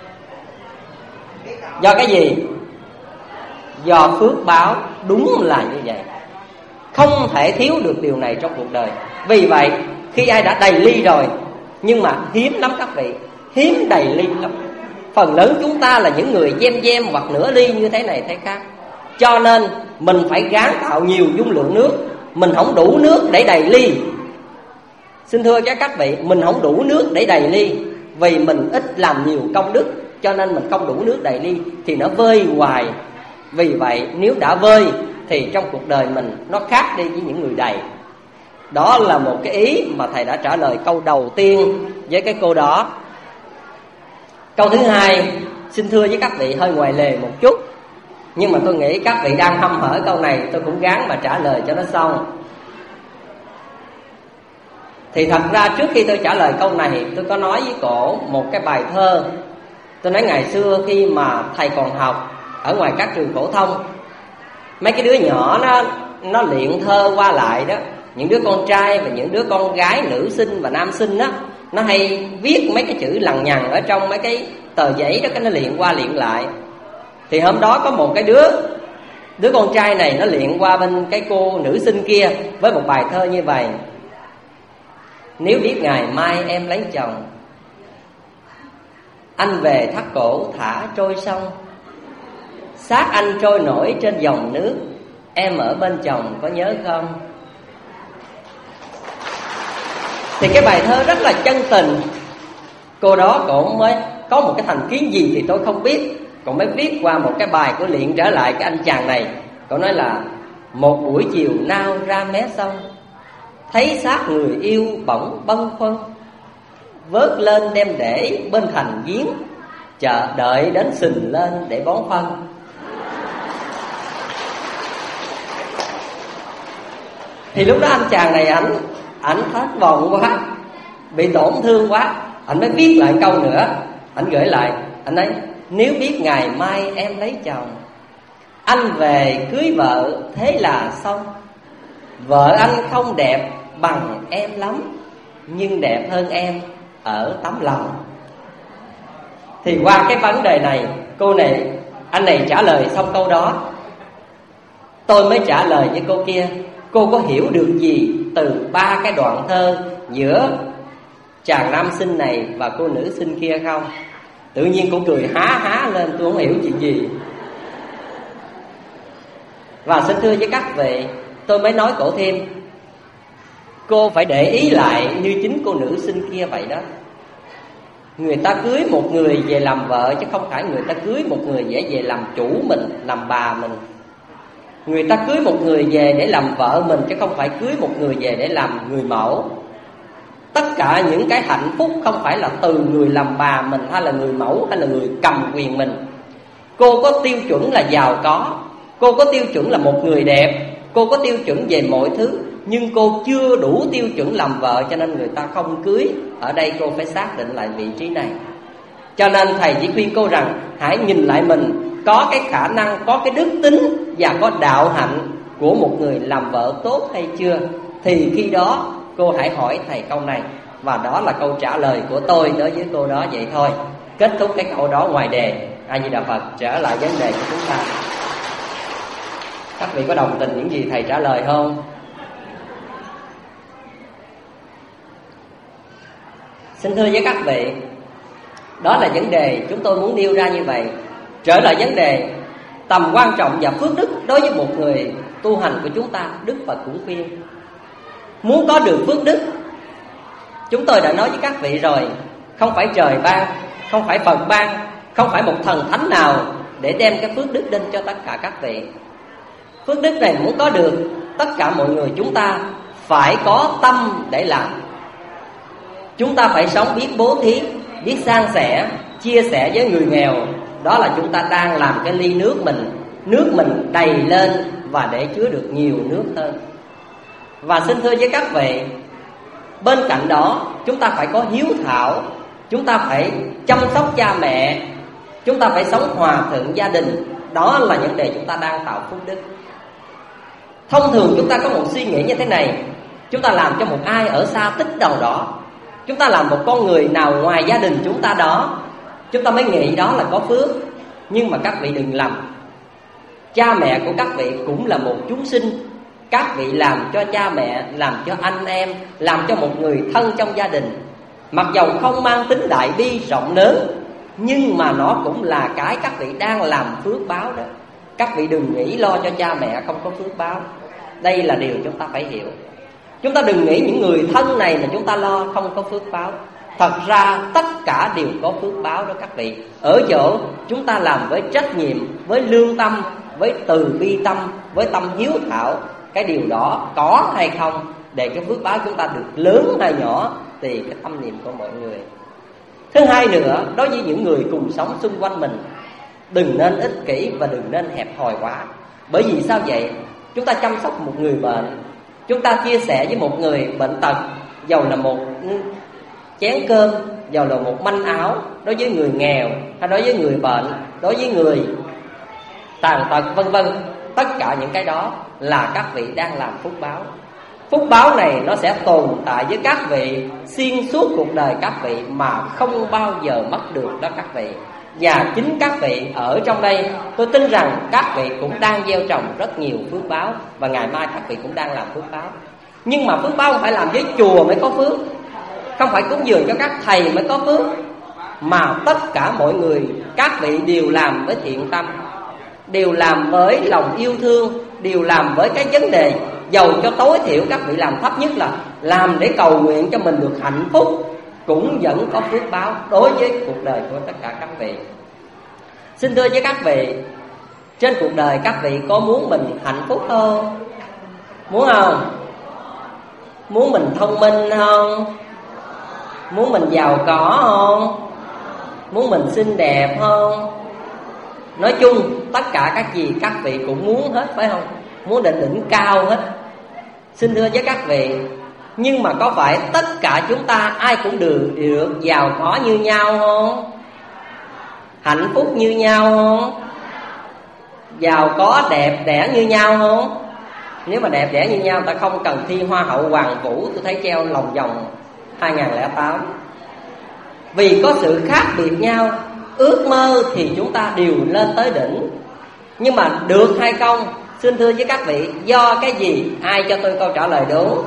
Do cái gì? Do phước báo. Đúng là như vậy. Không thể thiếu được điều này trong cuộc đời. Vì vậy khi ai đã đầy ly rồi, nhưng mà hiếm lắm các vị, hiếm đầy ly lắm. Phần lớn chúng ta là những người gem hoặc nửa ly như thế này thế khác. Cho nên mình phải ráng tạo nhiều dung lượng nước. Mình không đủ nước để đầy ly. Xin thưa các vị, mình không đủ nước để đầy ly. Vì mình ít làm nhiều công đức, cho nên mình không đủ nước đầy ly thì nó vơi hoài. Vì vậy nếu đã vơi thì trong cuộc đời mình nó khác đi với những người đầy. Đó là một cái ý mà thầy đã trả lời câu đầu tiên với cái cô đó. Câu thứ hai, xin thưa với các vị hơi ngoài lề một chút, nhưng mà tôi nghĩ các vị đang hăm hở câu này, tôi cũng gắng mà trả lời cho nó xong. Thì thật ra trước khi tôi trả lời câu này, tôi có nói với cổ một cái bài thơ. Tôi nói ngày xưa khi mà thầy còn học ở ngoài các trường phổ thông, mấy cái đứa nhỏ nó luyện thơ qua lại đó, những đứa con trai và những đứa con gái, nữ sinh và nam sinh đó, nó hay viết mấy cái chữ lằng nhằng ở trong mấy cái tờ giấy đó, cái nó luyện qua luyện lại. Thì hôm đó có một cái đứa con trai này nó luyện qua bên cái cô nữ sinh kia với một bài thơ như vậy: nếu biết ngày mai em lấy chồng, anh về thắt cổ thả trôi sông, xác anh trôi nổi trên dòng nước, em ở bên chồng có nhớ không? Thì cái bài thơ rất là chân tình. Cô đó cổ mới có một cái thành kiến gì thì tôi không biết, cổ mới viết qua một cái bài của luyện trở lại cái anh chàng này. Cổ nói là: một buổi chiều nao ra mé sông, thấy xác người yêu bỗng bâng khuâng, vớt lên đem để bên thành giếng, chờ đợi đến sình lên để bón phân. Thì lúc đó anh chàng này ảnh thất vọng quá, bị tổn thương quá, ảnh mới viết lại câu nữa. Ảnh gửi lại, ảnh nói: nếu biết ngày mai em lấy chồng, anh về cưới vợ thế là xong. Vợ anh không đẹp bằng em lắm, nhưng đẹp hơn em ở tấm lòng. Thì qua cái vấn đề này, anh này trả lời xong câu đó, tôi mới trả lời với cô kia: cô có hiểu được gì từ 3 cái đoạn thơ giữa chàng nam sinh này và cô nữ sinh kia không? Tự nhiên cô cười há lên, tôi không hiểu chuyện gì. Và xin thưa với các vị, tôi mới nói cổ thêm, cô phải để ý lại như chính cô nữ sinh kia vậy đó. Người ta cưới một người về làm vợ, chứ không phải người ta cưới một người về làm chủ mình, làm bà mình. Người ta cưới một người về để làm vợ mình, chứ không phải cưới một người về để làm người mẫu. Tất cả những cái hạnh phúc không phải là từ người làm bà mình, hay là người mẫu, hay là người cầm quyền mình. Cô có tiêu chuẩn là giàu có, cô có tiêu chuẩn là một người đẹp, cô có tiêu chuẩn về mọi thứ, nhưng cô chưa đủ tiêu chuẩn làm vợ, cho nên người ta không cưới. Ở đây cô phải xác định lại vị trí này. Cho nên thầy chỉ khuyên cô rằng hãy nhìn lại mình có cái khả năng, có cái đức tính và có đạo hạnh của một người làm vợ tốt hay chưa. Thì khi đó cô hãy hỏi thầy câu này. Và đó là câu trả lời của tôi đối với cô đó vậy thôi. Kết thúc cái câu đó ngoài đề. A Di Đà Phật. Trở lại vấn đề của chúng ta. Các vị có đồng tình những gì thầy trả lời không? Xin thưa với các vị, đó là vấn đề chúng tôi muốn nêu ra như vậy. Trở lại vấn đề tầm quan trọng và phước đức đối với một người tu hành của chúng ta, Đức Phật cũng khuyên muốn có được phước đức. Chúng tôi đã nói với các vị rồi, không phải trời ban, không phải Phật ban, không phải một thần thánh nào để đem cái phước đức đến cho tất cả các vị. Phước đức này muốn có được, tất cả mọi người chúng ta phải có tâm để làm. Chúng ta phải sống biết bố thí, biết san sẻ, chia sẻ với người nghèo. Đó là chúng ta đang làm cái ly nước mình đầy lên và để chứa được nhiều nước hơn. Và xin thưa với các vị, bên cạnh đó chúng ta phải có hiếu thảo, chúng ta phải chăm sóc cha mẹ, chúng ta phải sống hòa thuận gia đình. Đó là những điều chúng ta đang tạo phước đức. Thông thường chúng ta có một suy nghĩ như thế này: chúng ta làm cho một ai ở xa tích đầu đó, chúng ta làm một con người nào ngoài gia đình chúng ta đó, chúng ta mới nghĩ đó là có phước. Nhưng mà các vị đừng lầm, cha mẹ của các vị cũng là một chúng sinh. Các vị làm cho cha mẹ, làm cho anh em, làm cho một người thân trong gia đình, mặc dầu không mang tính đại bi rộng lớn, nhưng mà nó cũng là cái các vị đang làm phước báo đó. Các vị đừng nghĩ lo cho cha mẹ không có phước báo. Đây là điều chúng ta phải hiểu. Chúng ta đừng nghĩ những người thân này mà chúng ta lo không có phước báo. Thật ra tất cả đều có phước báo đó các vị. Ở chỗ chúng ta làm với trách nhiệm, với lương tâm, với từ bi tâm, với tâm hiếu thảo. Cái điều đó có hay không, để cái phước báo chúng ta được lớn hay nhỏ, tùy cái tâm niệm của mọi người. Thứ hai nữa, đối với những người cùng sống xung quanh mình, đừng nên ích kỷ và đừng nên hẹp hòi quá. Bởi vì sao vậy? Chúng ta chăm sóc một người bệnh, chúng ta chia sẻ với một người bệnh tật dầu là một chén cơm, dầu là một manh áo, đối với người nghèo hay đối với người bệnh, đối với người tàn tật vân vân. Tất cả những cái đó là các vị đang làm phúc báo. Phúc báo này nó sẽ tồn tại với các vị xuyên suốt cuộc đời các vị mà không bao giờ mất được đó các vị. Và chính các vị ở trong đây, tôi tin rằng các vị cũng đang gieo trồng rất nhiều phước báo, và ngày mai các vị cũng đang làm phước báo. Nhưng mà phước báo không phải làm với chùa mới có phước, không phải cúng dường cho các thầy mới có phước, mà tất cả mọi người, các vị đều làm với thiện tâm, đều làm với lòng yêu thương, đều làm với cái vấn đề dầu cho tối thiểu các vị làm thấp nhất là làm để cầu nguyện cho mình được hạnh phúc, cũng vẫn có phước báo đối với cuộc đời của tất cả các vị. Xin thưa với các vị, trên cuộc đời các vị có muốn mình hạnh phúc không? Muốn không? Muốn mình thông minh không? Muốn mình giàu có không? Muốn mình xinh đẹp không? Nói chung tất cả các gì các vị cũng muốn hết, phải không? Muốn đến đỉnh cao hết. Xin thưa với các vị, nhưng mà có phải tất cả chúng ta ai cũng được giàu có như nhau không? Hạnh phúc như nhau không? Giàu có đẹp đẽ như nhau không? Nếu mà đẹp đẽ như nhau, ta không cần thi Hoa hậu Hoàng vũ, tôi thấy treo lòng vòng 2008. Vì có sự khác biệt nhau, ước mơ thì chúng ta đều lên tới đỉnh. Nhưng mà được hay không, xin thưa với các vị, do cái gì? Ai cho tôi câu trả lời đúng?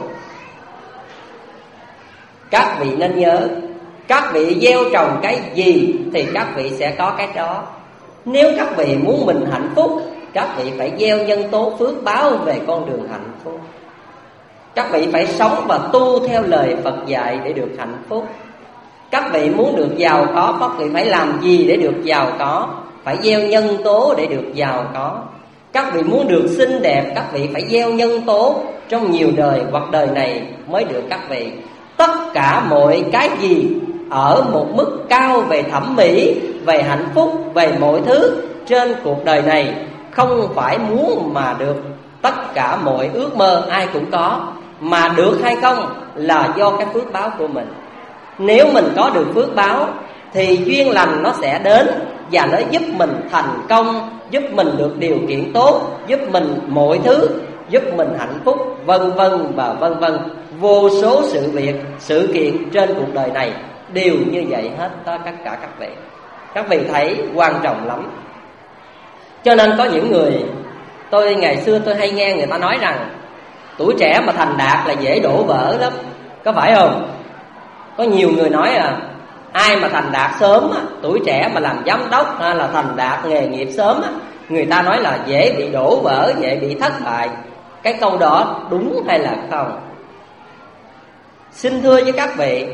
Các vị nên nhớ, các vị gieo trồng cái gì thì các vị sẽ có cái đó. Nếu các vị muốn mình hạnh phúc, các vị phải gieo nhân tố phước báo về con đường hạnh phúc. Các vị phải sống và tu theo lời Phật dạy để được hạnh phúc. Các vị muốn được giàu có, các vị phải làm gì để được giàu có? Phải gieo nhân tố để được giàu có. Các vị muốn được xinh đẹp, các vị phải gieo nhân tố trong nhiều đời hoặc đời này mới được các vị. Tất cả mọi cái gì ở một mức cao về thẩm mỹ, về hạnh phúc, về mọi thứ trên cuộc đời này không phải muốn mà được. Tất cả mọi ước mơ ai cũng có, mà được hay không là do cái phước báo của mình. Nếu mình có được phước báo thì duyên lành nó sẽ đến, và nó giúp mình thành công, giúp mình được điều kiện tốt, giúp mình mọi thứ, giúp mình hạnh phúc, vân vân và vân vân. Vô số sự việc, sự kiện trên cuộc đời này đều như vậy hết đó tất cả các vị. Các vị thấy quan trọng lắm. Cho nên có những người, tôi ngày xưa tôi hay nghe người ta nói rằng tuổi trẻ mà thành đạt là dễ đổ vỡ lắm. Có phải không? Có nhiều người nói ai mà thành đạt sớm, tuổi trẻ mà làm giám đốc hay là thành đạt nghề nghiệp sớm, người ta nói là dễ bị đổ vỡ, dễ bị thất bại. Cái câu đó đúng hay là không? Xin thưa với các vị,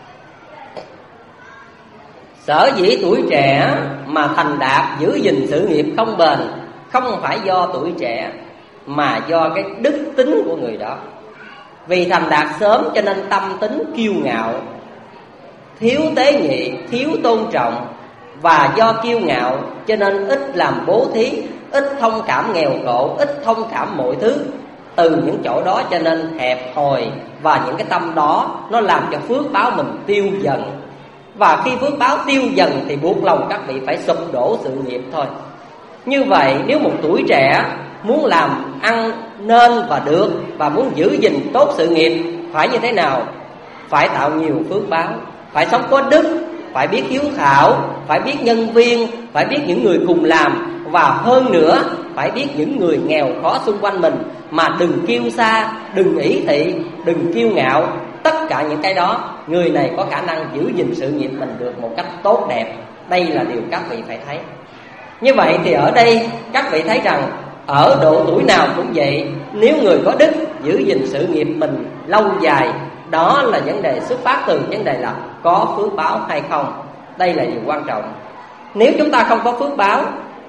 sở dĩ tuổi trẻ mà thành đạt giữ gìn sự nghiệp không bền không phải do tuổi trẻ, mà do cái đức tính của người đó. Vì thành đạt sớm cho nên tâm tính kiêu ngạo, thiếu tế nhị, thiếu tôn trọng. Và do kiêu ngạo cho nên ít làm bố thí, ít thông cảm nghèo khổ, ít thông cảm mọi thứ. Từ những chỗ đó cho nên hẹp hòi, và những cái tâm đó nó làm cho phước báo mình tiêu dần. Và khi phước báo tiêu dần thì buộc lòng các vị phải sụp đổ sự nghiệp thôi. Như vậy nếu một tuổi trẻ muốn làm ăn nên và được, và muốn giữ gìn tốt sự nghiệp, phải như thế nào? Phải tạo nhiều phước báo, phải sống có đức, phải biết hiếu thảo, phải biết nhân viên, phải biết những người cùng làm, và hơn nữa phải biết những người nghèo khó xung quanh mình. Mà đừng kiêu sa, đừng ỷ thị, đừng kiêu ngạo. Tất cả những cái đó, người này có khả năng giữ gìn sự nghiệp mình được một cách tốt đẹp. Đây là điều các vị phải thấy. Như vậy thì ở đây các vị thấy rằng ở độ tuổi nào cũng vậy, nếu người có đức giữ gìn sự nghiệp mình lâu dài, đó là vấn đề xuất phát từ vấn đề là có phước báo hay không. Đây là điều quan trọng. Nếu chúng ta không có phước báo,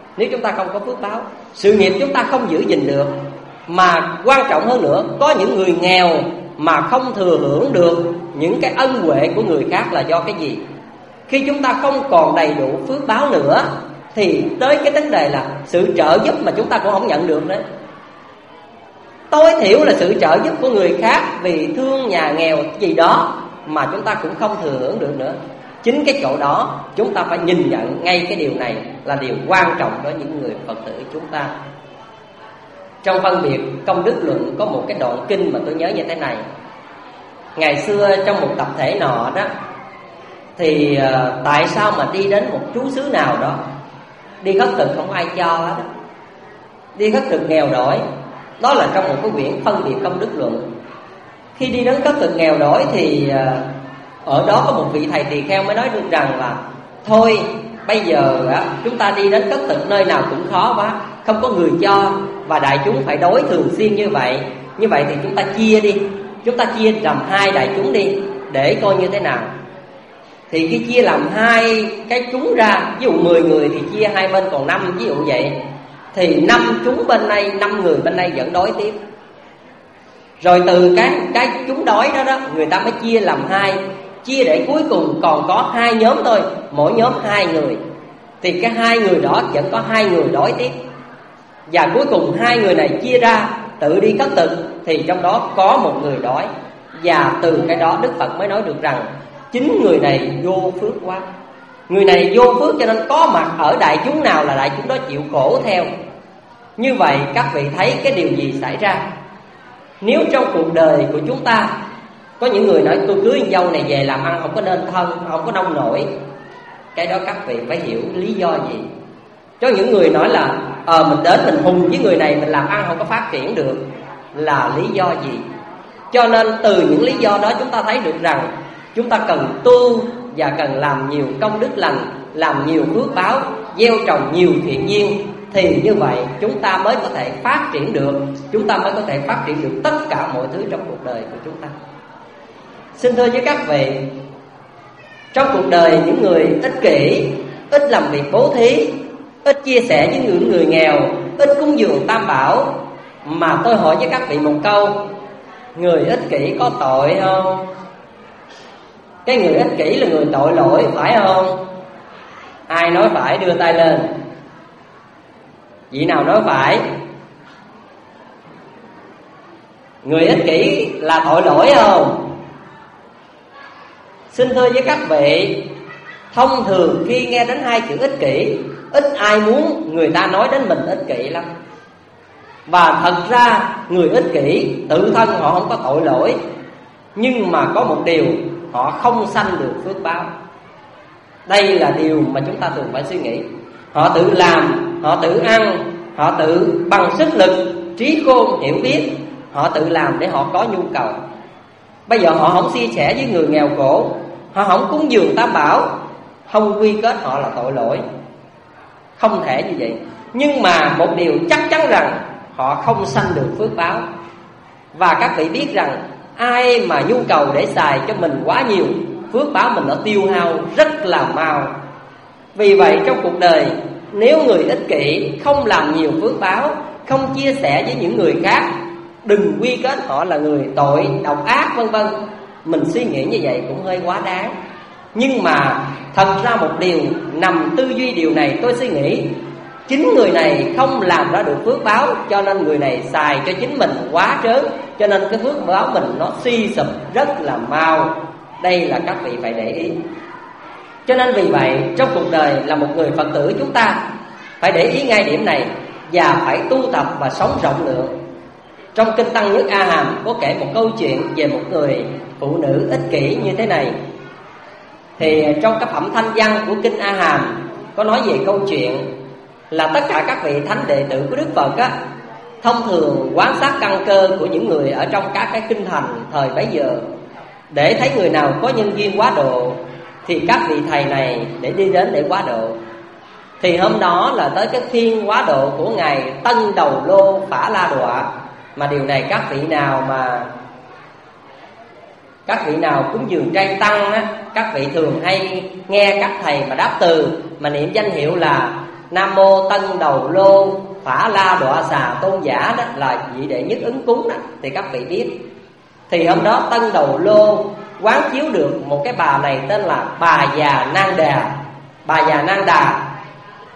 sự nghiệp chúng ta không giữ gìn được. Mà quan trọng hơn nữa, có những người nghèo mà không thừa hưởng được những cái ân huệ của người khác là do cái gì? Khi chúng ta không còn đầy đủ phước báo nữa thì tới cái vấn đề là sự trợ giúp mà chúng ta cũng không nhận được đấy. tối thiểu là sự trợ giúp của người khác vì thương nhà nghèo gì đó mà chúng ta cũng không thừa hưởng được nữa. Chính cái chỗ đó chúng ta phải nhìn nhận ngay cái điều này là điều quan trọng đối với những người Phật tử chúng ta. Trong phân biệt công đức luận có một cái đoạn kinh mà tôi nhớ như thế này. Ngày xưa trong một tập thể nọ đó, thì tại sao mà đi đến một trú xứ nào đó, đi khất thực không ai cho hết, đi khất thực nghèo đói. Đó là trong một cái quyển phân biệt công đức luận. Khi đi đến khất thực nghèo đói thì ở đó có một vị thầy tỳ kheo mới nói được rằng là thôi bây giờ chúng ta đi đến khất thực nơi nào cũng khó quá, không có người cho và đại chúng phải đói thường xuyên như vậy. Như vậy thì chúng ta chia đi, chúng ta chia làm 2 đại chúng đi để coi như thế nào. Thì khi chia làm 2 cái chúng ra, ví dụ 10 người thì chia 2 bên còn 5, ví dụ vậy, thì 5 chúng bên đây, 5 người bên đây vẫn đói tiếp. Rồi từ cái chúng đói đó đó, người ta mới chia làm 2, chia để cuối cùng còn có 2 nhóm thôi, mỗi nhóm 2 người. Thì cái 2 người đó vẫn có 2 người đói tiếp. Và cuối cùng 2 người này chia ra tự đi khất thực, thì trong đó có 1 người đói. Và từ cái đó Đức Phật mới nói được rằng chính người này vô phước quá. Người này vô phước cho nên có mặt ở đại chúng nào là đại chúng đó chịu khổ theo. Như vậy các vị thấy cái điều gì xảy ra? Nếu trong cuộc đời của chúng ta có những người nói tôi cưới con dâu này về làm ăn không có nên thân, không có nông nổi, cái đó các vị phải hiểu lý do gì. Có những người nói là mình đến mình hùng với người này mình làm ăn không có phát triển được, là lý do gì? Cho nên từ những lý do đó chúng ta thấy được rằng chúng ta cần tu và cần làm nhiều công đức lành, làm nhiều phước báo, gieo trồng nhiều thiện duyên. Thì như vậy chúng ta mới có thể phát triển được, chúng ta mới có thể phát triển được tất cả mọi thứ trong cuộc đời của chúng ta. Xin thưa với các vị, trong cuộc đời những người ích kỷ, ít làm việc bố thí, ít chia sẻ với những người nghèo, ít cúng dường tam bảo, mà tôi hỏi với các vị một câu: người ích kỷ có tội không? Cái người ích kỷ là người tội lỗi, phải không? Ai nói phải đưa tay lên. Vị nào nói phải? Người ích kỷ là tội lỗi không? Xin thưa với các vị, thông thường khi nghe đến 2 chữ ích kỷ, ít ai muốn người ta nói đến mình ích kỷ lắm. Và thật ra người ích kỷ tự thân họ không có tội lỗi, nhưng mà có một điều, họ không sanh được phước báo. Đây là điều mà chúng ta thường phải suy nghĩ. Họ tự làm, họ tự ăn, họ tự bằng sức lực, trí khôn, hiểu biết, họ tự làm để họ có nhu cầu. Bây giờ họ không chia sẻ với người nghèo khổ, họ không cúng dường tam bảo, không quy kết họ là tội lỗi. Không thể như vậy. Nhưng mà một điều chắc chắn rằng họ không sanh được phước báo. Và các vị biết rằng ai mà nhu cầu để xài cho mình quá nhiều, phước báo mình nó tiêu hao rất là mau. Vì vậy trong cuộc đời, nếu người ích kỷ không làm nhiều phước báo, không chia sẻ với những người khác, đừng quy kết họ là người tội, độc ác vân vân. Mình suy nghĩ như vậy cũng hơi quá đáng. Nhưng mà thật ra một điều nằm tư duy điều này, tôi suy nghĩ chính người này không làm ra được phước báo, cho nên người này xài cho chính mình quá trớn, cho nên cái phước báo mình nó suy sụp rất là mau. Đây là các vị phải để ý. Cho nên vì vậy trong cuộc đời là một người Phật tử, chúng ta phải để ý ngay điểm này và phải tu tập và sống rộng lượng. Trong Kinh Tăng Nhất A Hàm có kể một câu chuyện về một người phụ nữ ích kỷ như thế này. Thì trong cái phẩm thanh văn của Kinh A Hàm có nói về câu chuyện là tất cả các vị thánh đệ tử của Đức Phật á, thông thường quan sát căn cơ của những người ở trong các cái kinh thành thời bấy giờ, để thấy người nào có nhân duyên quá độ thì các vị thầy này để đi đến để quá độ. Thì hôm đó là tới cái phiên quá độ của ngài Tân Đầu Lô Phả La Đọa. Mà điều này các vị nào cúng dường trai tăng á, các vị thường hay nghe các thầy mà đáp từ mà niệm danh hiệu là Nam Mô Tân Đầu Lô Phả La Đọa Xà Tôn Giả, đó là vị đệ nhất ứng cúng đó, thì các vị biết. Thì hôm đó Tân Đầu Lô quán chiếu được một cái bà này tên là bà già Nang Đà. Bà già Nang Đà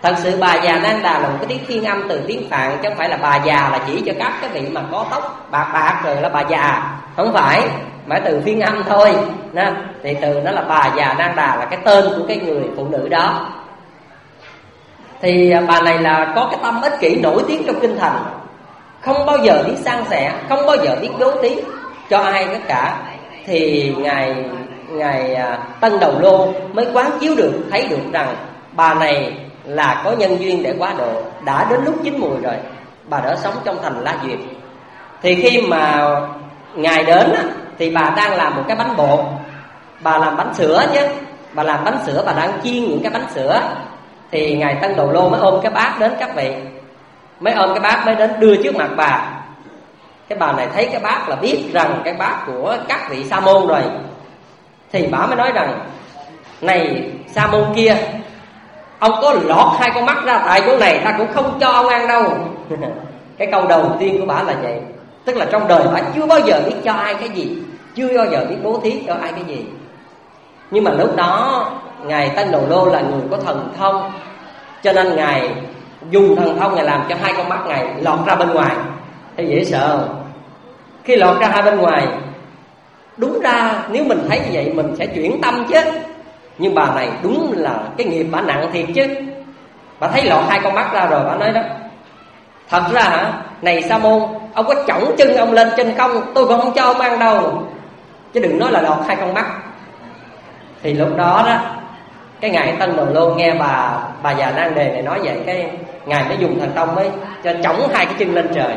Thật sự bà già Nan Đà là một cái tiếng phiên âm từ tiếng Phạn, chứ không phải là bà già là chỉ cho các cái vị mà có tóc bạc bạc rồi là bà già, không phải, mà từ phiên âm thôi nè. Thì từ nó là bà già Nan Đà là cái tên của cái người phụ nữ đó. Thì bà này là có cái tâm ích kỷ nổi tiếng trong kinh thành, không bao giờ biết san sẻ, không bao giờ biết bố thí cho ai tất cả. Thì ngài Tân Đầu Lô mới quán chiếu được, thấy được rằng bà này là có nhân duyên để quá độ, đã đến lúc chín mùi rồi. Bà đã sống trong thành La Duyệt. Thì khi mà ngài đến thì bà đang làm một cái bánh bột. Bà làm bánh sữa chứ, bà làm bánh sữa, bà đang chiên những cái bánh sữa. Thì ngài Tân Đầu Lô mới ôm cái bát đến các vị, mới ôm cái bát mới đến đưa trước mặt bà. Cái bà này thấy cái bát là biết rằng cái bát của các vị sa môn rồi. Thì bà mới nói rằng: này sa môn kia, ông có lọt hai con mắt ra tại chỗ này, ta cũng không cho ông ăn đâu. Cái câu đầu tiên của bà là vậy. Tức là trong đời bà chưa bao giờ biết cho ai cái gì, chưa bao giờ biết bố thí cho ai cái gì. Nhưng mà lúc đó ngài Tân Đầu Lô là người có thần thông, cho nên ngài dùng thần thông, ngài làm cho hai con mắt ngài lọt ra bên ngoài. Thì dễ sợ không? Khi lọt ra hai bên ngoài, đúng ra nếu mình thấy như vậy mình sẽ chuyển tâm chứ. Nhưng bà này đúng là cái nghiệp bà nặng thiệt chứ. Bà thấy lọt hai con mắt ra rồi, bà nói đó: thật ra hả, này sa môn, ông có chổng chân ông lên trên không, tôi còn không cho ông ăn đâu, chứ đừng nói là lọt hai con mắt. Thì lúc đó đó, cái ngài Tân Đầu Lô nghe bà già Nan Đề này nói vậy, cái ngài mới dùng thần thông mới cho chổng hai cái chân lên trời.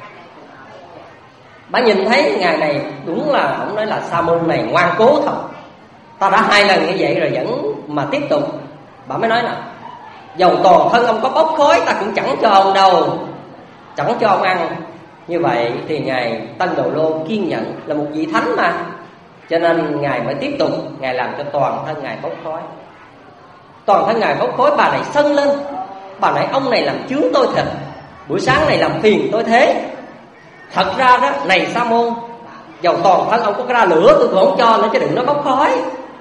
Bà nhìn thấy ngài này đúng là, ông nói là sa môn này ngoan cố thật, ta đã hai lần như vậy rồi vẫn mà tiếp tục. Bà mới nói là: dầu toàn thân ông có bốc khói, ta cũng chẳng cho ông đâu, chẳng cho ông ăn. Như vậy thì ngài Tân Đầu Lô kiên nhẫn, là một vị thánh mà, cho nên ngài mới tiếp tục, ngài làm cho toàn thân ngài bốc khói. Toàn thân ngài bốc khói, bà này sân lên. Bà này: ông này làm chướng tôi thịt, buổi sáng này làm phiền tôi thế. Thật ra đó, này sa môn, dầu toàn thân ông có ra lửa tôi cũng không cho nữa, chứ đừng nói bốc khói.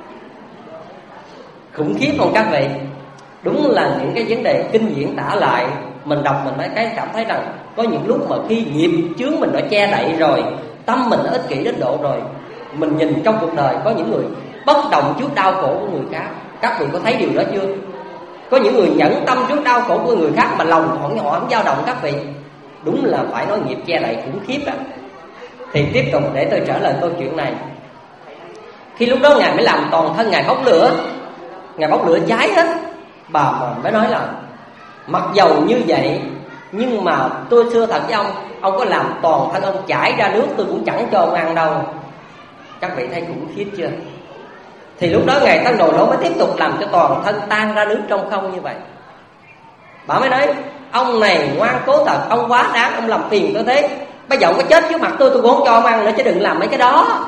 Khủng khiếp không các vị? Đúng là những cái vấn đề kinh điển tả lại, mình đọc mình mới cảm thấy rằng có những lúc mà khi nghiệp chướng mình đã che đậy rồi, tâm mình đã ích kỷ đến độ rồi, mình nhìn trong cuộc đời có những người bất động trước đau khổ của người khác. Các vị có thấy điều đó chưa? Có những người nhẫn tâm trước đau khổ của người khác mà lòng họ không dao động các vị. Đúng là phải nói nghiệp che đậy khủng khiếp đó. Thì tiếp tục để tôi trả lời câu chuyện này. Khi lúc đó ngài mới làm toàn thân ngài bốc lửa, ngài bốc lửa cháy hết. Bà mới nói là: mặc dầu như vậy, nhưng mà tôi xưa thật với ông có làm toàn thân ông chảy ra nước, tôi cũng chẳng cho ông ăn đâu. Các vị thấy khủng khiếp chưa? Thì lúc đó ngài Tân Đầu Lô mới tiếp tục làm cho toàn thân tan ra nước trong không như vậy. Bà mới nói: ông này ngoan cố thật, ông quá đáng, ông làm phiền tôi thế. Bây giờ ông có chết trước mặt tôi cũng không cho ông ăn nữa, chứ đừng làm mấy cái đó.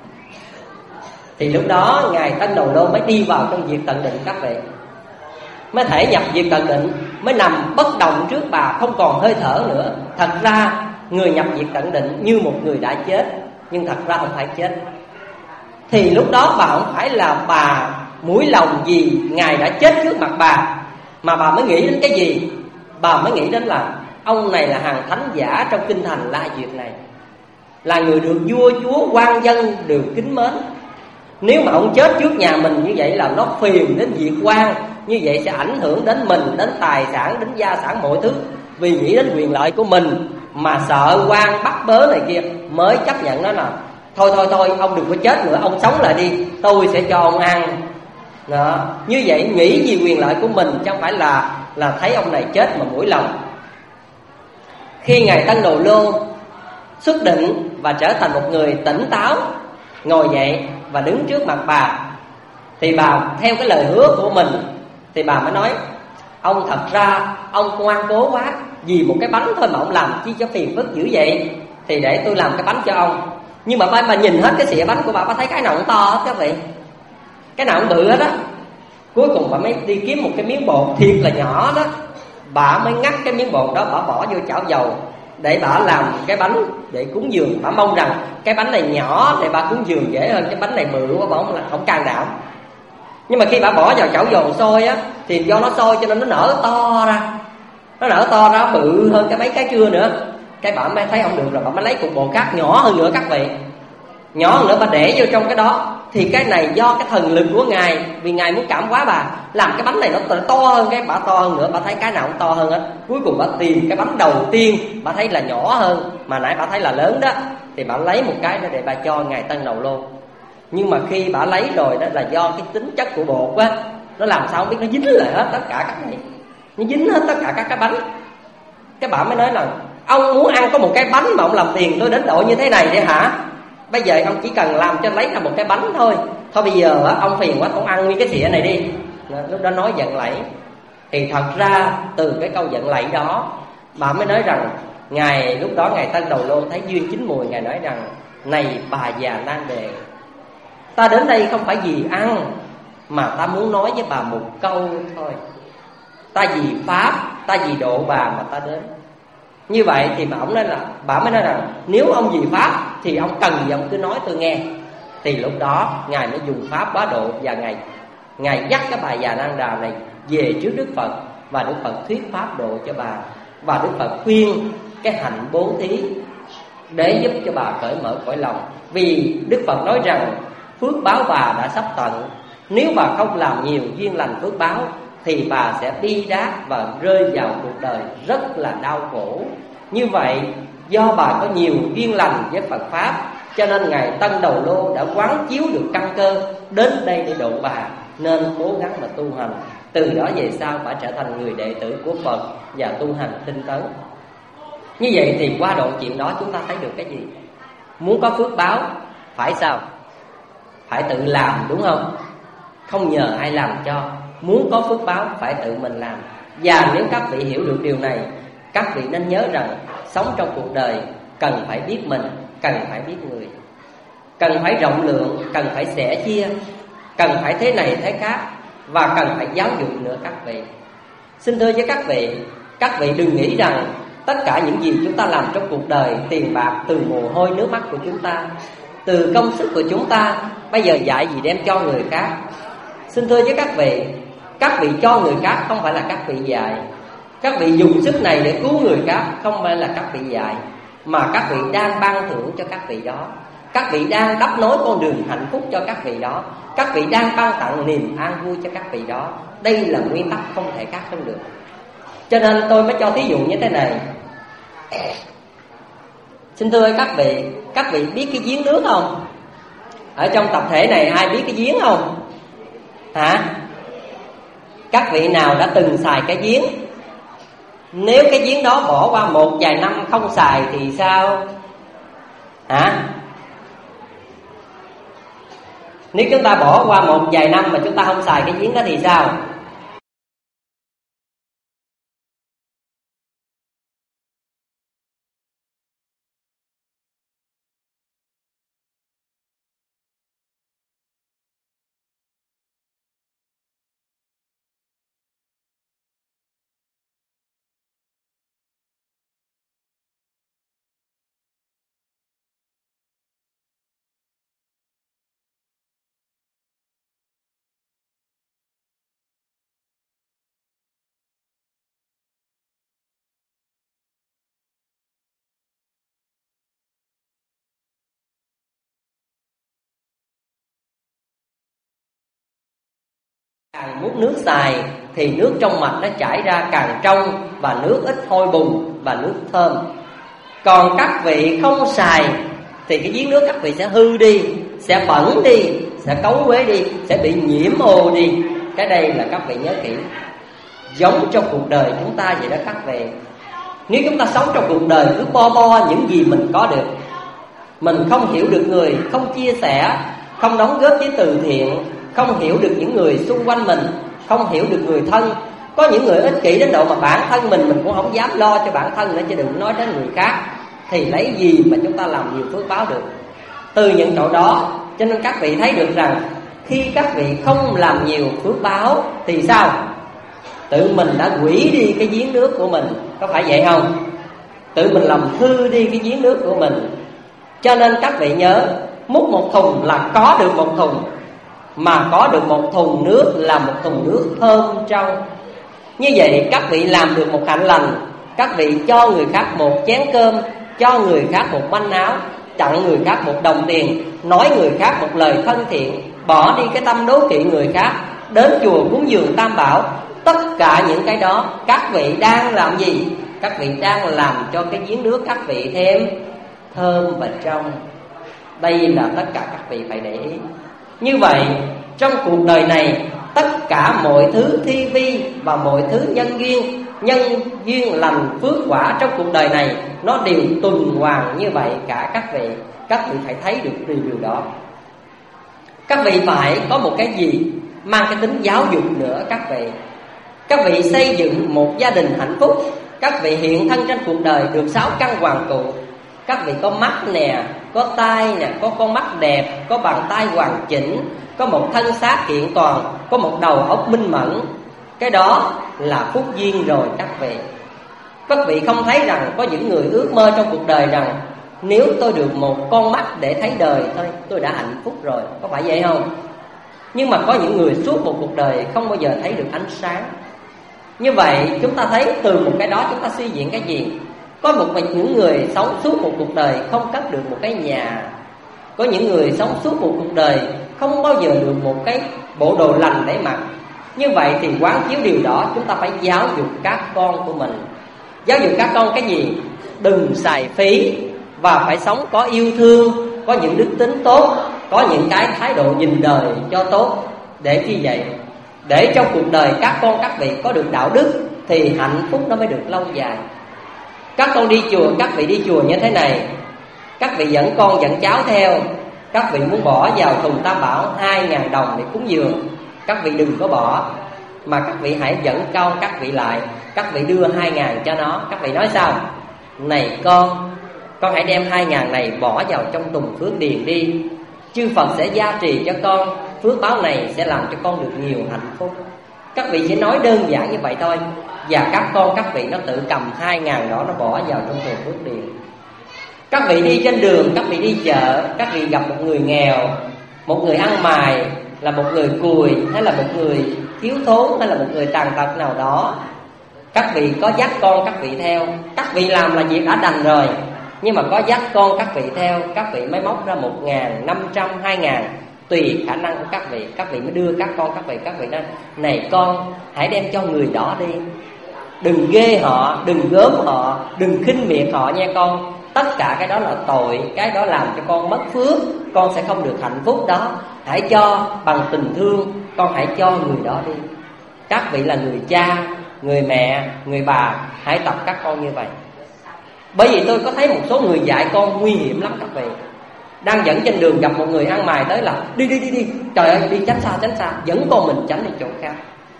Thì lúc đó ngài Tân Đầu Lô mới đi vào trong diệt tận định các vị, mới thể nhập diệt tận định, mới nằm bất động trước bà, không còn hơi thở nữa. Thật ra người nhập diệt tận định như một người đã chết, nhưng thật ra không phải chết. Thì lúc đó bà không phải là bà mũi lòng vì ngài đã chết trước mặt bà, mà bà mới nghĩ đến cái gì? Bà mới nghĩ đến là ông này là hàng thánh giả trong kinh thành La Duyệt này, là người được vua chúa quan dân đều kính mến. Nếu mà ông chết trước nhà mình như vậy là nó phiền đến diệt quan, như vậy sẽ ảnh hưởng đến mình, đến tài sản, đến gia sản mọi thứ. Vì nghĩ đến quyền lợi của mình mà sợ quan bắt bớ này kia, mới chấp nhận nó là thôi ông đừng có chết nữa, ông sống lại đi, tôi sẽ cho ông ăn đó. Như vậy nghĩ vì quyền lợi của mình, chứ không phải là thấy ông này chết mà mũi lòng. Khi ngài Tân Đầu Lô xuất định và trở thành một người tỉnh táo, ngồi dậy và đứng trước mặt bà, thì bà theo cái lời hứa của mình, thì bà mới nói: ông thật ra ông ngoan cố quá, vì một cái bánh thôi mà ông làm chi cho phiền phức dữ vậy, thì để tôi làm cái bánh cho ông. Nhưng mà bà nhìn hết cái xịa bánh của bà thấy cái nào cũng to hết các vị, cái nào cũng bự hết á. Cuối cùng bà mới đi kiếm một cái miếng bột thiệt là nhỏ đó, bà mới ngắt cái miếng bột đó, bà bỏ vô chảo dầu để bà làm cái bánh để cúng dường. Bà mong rằng cái bánh này nhỏ để bà cúng dường dễ hơn, cái bánh này bự quá bà không can đảm. Nhưng mà khi bà bỏ vào chảo dầu sôi á, thì do nó sôi cho nên nó nở to ra. Nó nở to ra bự hơn cái mấy cái chưa nữa. Cái bà mới thấy không được rồi, bà mới lấy cục bột cát nhỏ hơn nữa các vị. Nhỏ hơn nữa bà để vô trong cái đó. Thì cái này do cái thần lực của Ngài, vì Ngài muốn cảm hóa bà, làm cái bánh này nó to hơn, cái bà to hơn nữa. Bà thấy cái nào cũng to hơn hết. Cuối cùng bà tìm cái bánh đầu tiên, bà thấy là nhỏ hơn, mà nãy bà thấy là lớn đó. Thì bà lấy một cái đó để bà cho Ngài Tân Đầu Lô. Nhưng mà khi bà lấy rồi đó là do cái tính chất của bột á, nó làm sao không biết, nó dính lại hết tất cả các này, nó dính hết tất cả các cái bánh. Cái bà mới nói là ông muốn ăn có một cái bánh mà ông làm tiền tôi đến độ như thế này đấy hả? Bây giờ ông chỉ cần làm cho lấy ra một cái bánh thôi. Thôi bây giờ ông phiền quá, ông ăn nguyên cái xịa này đi. Lúc đó nói giận lẫy. Thì thật ra từ cái câu giận lẫy đó, bà mới nói rằng Ngài lúc đó Ngài Tân Đầu Lô thấy duyên chín mùi. Ngài nói rằng này bà già nan đề, ta đến đây không phải vì ăn, mà ta muốn nói với bà một câu thôi. Ta vì Pháp, ta vì độ bà mà ta đến. Như vậy thì bà mới nói rằng nếu ông vì Pháp thì ông cần gì ông cứ nói tôi nghe. Thì lúc đó Ngài mới dùng Pháp quá độ. Và Ngài dắt cái bà già nan đà này về trước Đức Phật. Và Đức Phật thuyết Pháp độ cho bà. Và Đức Phật khuyên cái hạnh bố thí để giúp cho bà cởi mở cõi lòng. Vì Đức Phật nói rằng phước báo bà đã sắp tận. Nếu bà không làm nhiều duyên lành phước báo thì bà sẽ bi đát và rơi vào cuộc đời rất là đau khổ. Như vậy do bà có nhiều duyên lành với Phật Pháp, cho nên Ngài Tân Đầu Lô đã quán chiếu được căn cơ đến đây để độ bà. Nên cố gắng mà tu hành. Từ đó về sau bà trở thành người đệ tử của Phật và tu hành tinh tấn. Như vậy thì qua đoạn chuyện đó chúng ta thấy được cái gì? Muốn có phước báo phải sao? Phải tự làm, đúng không? Không nhờ ai làm cho. Muốn có phước báo phải tự mình làm. Và nếu các vị hiểu được điều này, các vị nên nhớ rằng sống trong cuộc đời cần phải biết mình, cần phải biết người, cần phải rộng lượng, cần phải sẻ chia, cần phải thế này thế khác, và cần phải giáo dục nữa các vị. Xin thưa với các vị đừng nghĩ rằng tất cả những gì chúng ta làm trong cuộc đời, tiền bạc, từ mồ hôi nước mắt của chúng ta, từ công sức của chúng ta, bây giờ dạy gì đem cho người khác. Xin thưa với các vị cho người khác không phải là các vị dạy. Các vị dùng sức này để cứu người khác không phải là các vị dạy, mà các vị đang ban thưởng cho các vị đó. Các vị đang đắp nối con đường hạnh phúc cho các vị đó. Các vị đang ban tặng niềm an vui cho các vị đó. Đây là nguyên tắc không thể khác không được. Cho nên tôi mới cho thí dụ như thế này. Xin thưa các vị biết cái giếng nước không? Ở trong tập thể này ai biết cái giếng không? Hả? Các vị nào đã từng xài cái giếng? Nếu cái giếng đó bỏ qua một vài năm không xài thì sao? Hả? Nếu chúng ta bỏ qua một vài năm mà chúng ta không xài cái giếng đó thì sao? Càng múc nước xài thì nước trong mạch nó chảy ra càng trong, và nước ít hôi bùn và nước thơm. Còn các vị không xài thì cái giếng nước các vị sẽ hư đi, sẽ bẩn đi, sẽ cấu quế đi, sẽ bị nhiễm ô đi. Cái đây là các vị nhớ kỹ. Giống trong cuộc đời chúng ta vậy đó các vị. Nếu chúng ta sống trong cuộc đời cứ bo những gì mình có được, mình không hiểu được người, không chia sẻ, không đóng góp với từ thiện, không hiểu được những người xung quanh mình, không hiểu được người thân. Có những người ích kỷ đến độ mà bản thân mình cũng không dám lo cho bản thân nữa, chứ đừng nói đến người khác. Thì lấy gì mà chúng ta làm nhiều phước báo được? Từ những chỗ đó, cho nên các vị thấy được rằng khi các vị không làm nhiều phước báo thì sao? Tự mình đã hủy đi cái giếng nước của mình. Có phải vậy không? Tự mình làm hư đi cái giếng nước của mình. Cho nên các vị nhớ, múc một thùng là có được một thùng, mà có được một thùng nước là một thùng nước thơm trong. Như vậy các vị làm được một hạnh lành, các vị cho người khác một chén cơm, cho người khác một manh áo, tặng người khác một đồng tiền, nói người khác một lời thân thiện, bỏ đi cái tâm đố kỵ người khác, đến chùa cúng dường Tam Bảo. Tất cả những cái đó các vị đang làm gì? Các vị đang làm cho cái giếng nước các vị thêm thơm và trong. Đây là tất cả các vị phải để ý. Như vậy trong cuộc đời này, tất cả mọi thứ thi vi và mọi thứ nhân duyên lành phước quả trong cuộc đời này, nó đều tuần hoàn như vậy cả các vị. Các vị phải thấy được điều đó. Các vị phải có một cái gì mang cái tính giáo dục nữa các vị. Các vị xây dựng một gia đình hạnh phúc. Các vị hiện thân trên cuộc đời được 6 căn hoàn cụ. Các vị có mắt nè, có tai nè, có con mắt đẹp, có bàn tay hoàn chỉnh, có một thân xác kiện toàn, có một đầu óc minh mẫn. Cái đó là phúc duyên rồi các vị. Các vị không thấy rằng có những người ước mơ trong cuộc đời rằng nếu tôi được một con mắt để thấy đời thôi, tôi đã hạnh phúc rồi. Có phải vậy không? Nhưng mà có những người suốt một cuộc đời không bao giờ thấy được ánh sáng. Như vậy chúng ta thấy từ một cái đó chúng ta suy diễn cái gì? Có những người sống suốt một cuộc đời không cất được một cái nhà. Có những người sống suốt một cuộc đời không bao giờ được một cái bộ đồ lành để mặc. Như vậy thì quán chiếu điều đó, chúng ta phải giáo dục các con của mình. Giáo dục các con cái gì? Đừng xài phí, và phải sống có yêu thương, có những đức tính tốt, có những cái thái độ nhìn đời cho tốt. Để chi vậy? Để trong cuộc đời các con các vị có được đạo đức thì hạnh phúc nó mới được lâu dài. Các con đi chùa, các vị đi chùa như thế này, các vị dẫn con dẫn cháu theo. Các vị muốn bỏ vào thùng Tam Bảo 2.000 đồng để cúng dường, các vị đừng có bỏ, mà các vị hãy dẫn con các vị lại. Các vị đưa 2.000 cho nó. Các vị nói sao? Này con hãy đem 2.000 này bỏ vào trong thùng phước điền đi. Chư Phật sẽ gia trì cho con, phước báo này sẽ làm cho con được nhiều hạnh phúc. Các vị chỉ nói đơn giản như vậy thôi, và các con các vị nó tự cầm 2.000 đó, nó bỏ vào trong thùng phước điền. Các vị đi trên đường, các vị đi chợ, các vị gặp một người nghèo, một người ăn mày, là một người cùi, hay là một người thiếu thốn, hay là một người tàn tật nào đó, các vị có dắt con các vị theo. Các vị làm là việc đã đành rồi, nhưng mà có dắt con các vị theo, các vị mới móc ra 1.000, 500, 2.000, tùy khả năng của các vị mới đưa các con các vị nói: này con, hãy đem cho người đó đi. Đừng ghê họ, đừng gớm họ, đừng khinh miệt họ nha con. Tất cả cái đó là tội, cái đó làm cho con mất phước, con sẽ không được hạnh phúc đó. Hãy cho bằng tình thương, con hãy cho người đó đi. Các vị là người cha, người mẹ, người bà, hãy tập các con như vậy. Bởi vì tôi có thấy một số người dạy con nguy hiểm lắm các vị. Đang dẫn trên đường gặp một người ăn mày tới là đi, trời ơi, đi tránh xa, dẫn con mình tránh đi chỗ khác.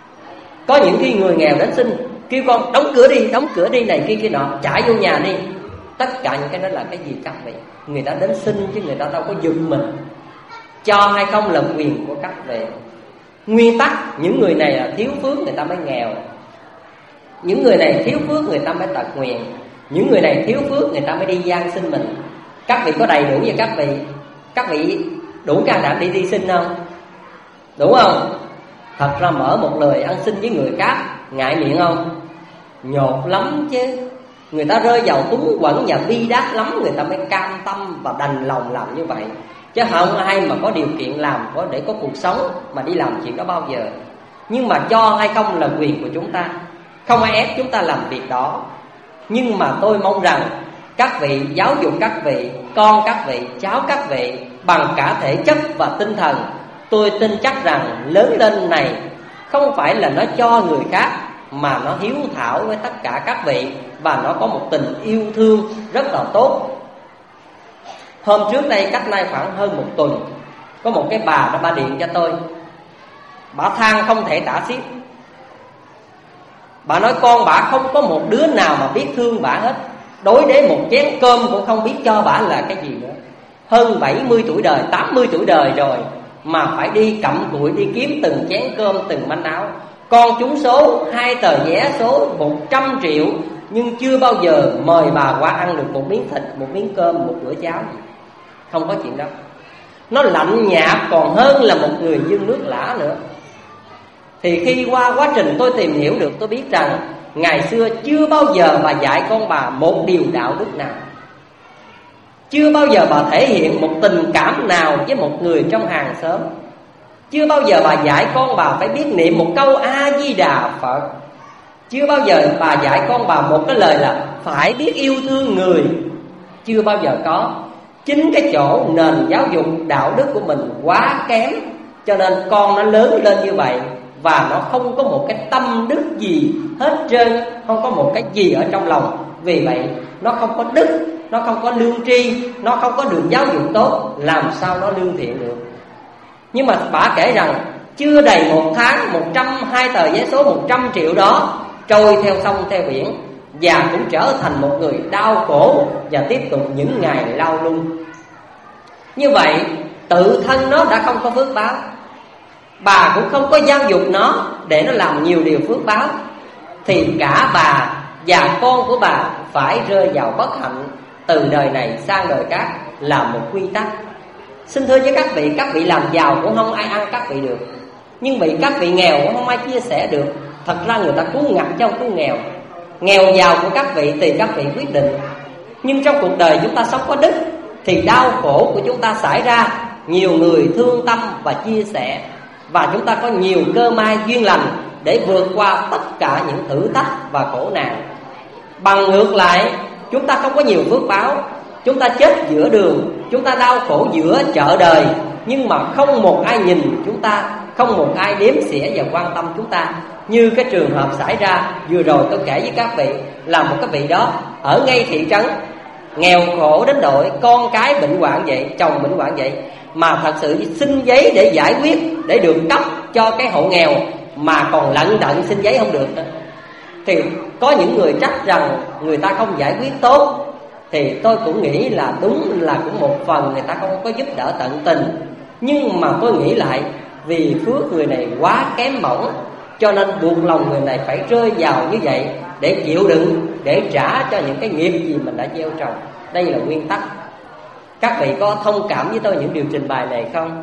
Có những khi người nghèo đến xin, kêu con đóng cửa đi này kia nọ, chạy vô nhà đi. Tất cả những cái đó là cái gì các vị? Người ta đến xin chứ người ta đâu có giật mình. Cho hay không là quyền của các vị. Nguyên tắc, những người này là thiếu phước người ta mới nghèo, những người này thiếu phước người ta mới tật nguyền, những người này thiếu phước người ta mới đi gian xin mình. Các vị có đầy đủ vậy các vị? Các vị đủ can đảm đi xin không? Đủ không? Thật ra mở một lời ăn xin với người khác ngại miệng không? Nhột lắm chứ. Người ta rơi vào túng quẫn và bi đát lắm, người ta mới cam tâm và đành lòng làm như vậy. Chứ không ai mà có điều kiện làm để có cuộc sống mà đi làm chuyện đó bao giờ. Nhưng mà cho hay không là quyền của chúng ta, không ai ép chúng ta làm việc đó. Nhưng mà tôi mong rằng các vị giáo dục các vị, con các vị, cháu các vị bằng cả thể chất và tinh thần. Tôi tin chắc rằng lớn lên này không phải là nó cho người khác, mà nó hiếu thảo với tất cả các vị, và nó có một tình yêu thương rất là tốt. Hôm trước đây, cách nay khoảng hơn một tuần, có một cái bà điện cho tôi. Bà than không thể tả xiết. Bà nói con bà không có một đứa nào mà biết thương bà hết. Đối đến một chén cơm cũng không biết cho bà là cái gì nữa. Hơn 70 tuổi đời, 80 tuổi đời rồi mà phải đi cặm cụi đi kiếm từng chén cơm, từng manh áo. Con trúng số 2 tờ vé số 100 triệu, nhưng chưa bao giờ mời bà qua ăn được một miếng thịt, một miếng cơm, một bữa cháo. Không có chuyện đó. nó lạnh nhạt còn hơn là một người dưng nước lã nữa. Thì khi qua quá trình tôi tìm hiểu được, tôi biết rằng ngày xưa chưa bao giờ bà dạy con bà một điều đạo đức nào, chưa bao giờ bà thể hiện một tình cảm nào với một người trong hàng xóm, chưa bao giờ bà dạy con bà phải biết niệm một câu A Di Đà Phật, chưa bao giờ bà dạy con bà một cái lời là phải biết yêu thương người, chưa bao giờ có. Chính cái chỗ nền giáo dục đạo đức của mình quá kém, cho nên con nó lớn lên như vậy, và nó không có một cái tâm đức gì hết trơn, không có một cái gì ở trong lòng. Vì vậy nó không có đức, nó không có lương tri, nó không có được giáo dục tốt, làm sao nó lương thiện được. Nhưng mà bà kể rằng chưa đầy 1 tháng, 102 tờ vé số 100 triệu đó trôi theo sông theo biển, và cũng trở thành một người đau khổ và tiếp tục những ngày lao lung. Như vậy tự thân nó đã không có phước báo, bà cũng không có giáo dục nó để nó làm nhiều điều phước báo, thì cả bà và con của bà phải rơi vào bất hạnh từ đời này sang đời khác là một quy tắc. Xin thưa với các vị làm giàu cũng không ai ăn các vị được, nhưng vì các vị nghèo cũng không ai chia sẻ được. Thật ra người ta cứu ngặt chứ không cứu nghèo. Nghèo giàu của các vị thì các vị quyết định. Nhưng trong cuộc đời chúng ta sống có đức thì đau khổ của chúng ta xảy ra, nhiều người thương tâm và chia sẻ, và chúng ta có nhiều cơ may duyên lành để vượt qua tất cả những thử thách và khổ nạn. Bằng ngược lại, chúng ta không có nhiều phước báo, chúng ta chết giữa đường, chúng ta đau khổ giữa chợ đời, nhưng mà không một ai nhìn chúng ta, không một ai đếm xỉa và quan tâm chúng ta. Như cái trường hợp xảy ra vừa rồi tôi kể với các vị, là một cái vị đó ở ngay thị trấn, nghèo khổ đến độ con cái bệnh hoạn vậy, chồng bệnh hoạn vậy, mà thật sự xin giấy để giải quyết, để được cấp cho cái hộ nghèo, mà còn lận đận xin giấy không được. Thì có những người trách rằng người ta không giải quyết tốt, thì tôi cũng nghĩ là đúng là cũng một phần người ta không có giúp đỡ tận tình. Nhưng mà tôi nghĩ lại, vì phước người này quá kém mỏng, cho nên buộc lòng người này phải rơi vào như vậy để chịu đựng, để trả cho những cái nghiệp gì mình đã gieo trồng. Đây là nguyên tắc. Các vị có thông cảm với tôi những điều trình bày này không?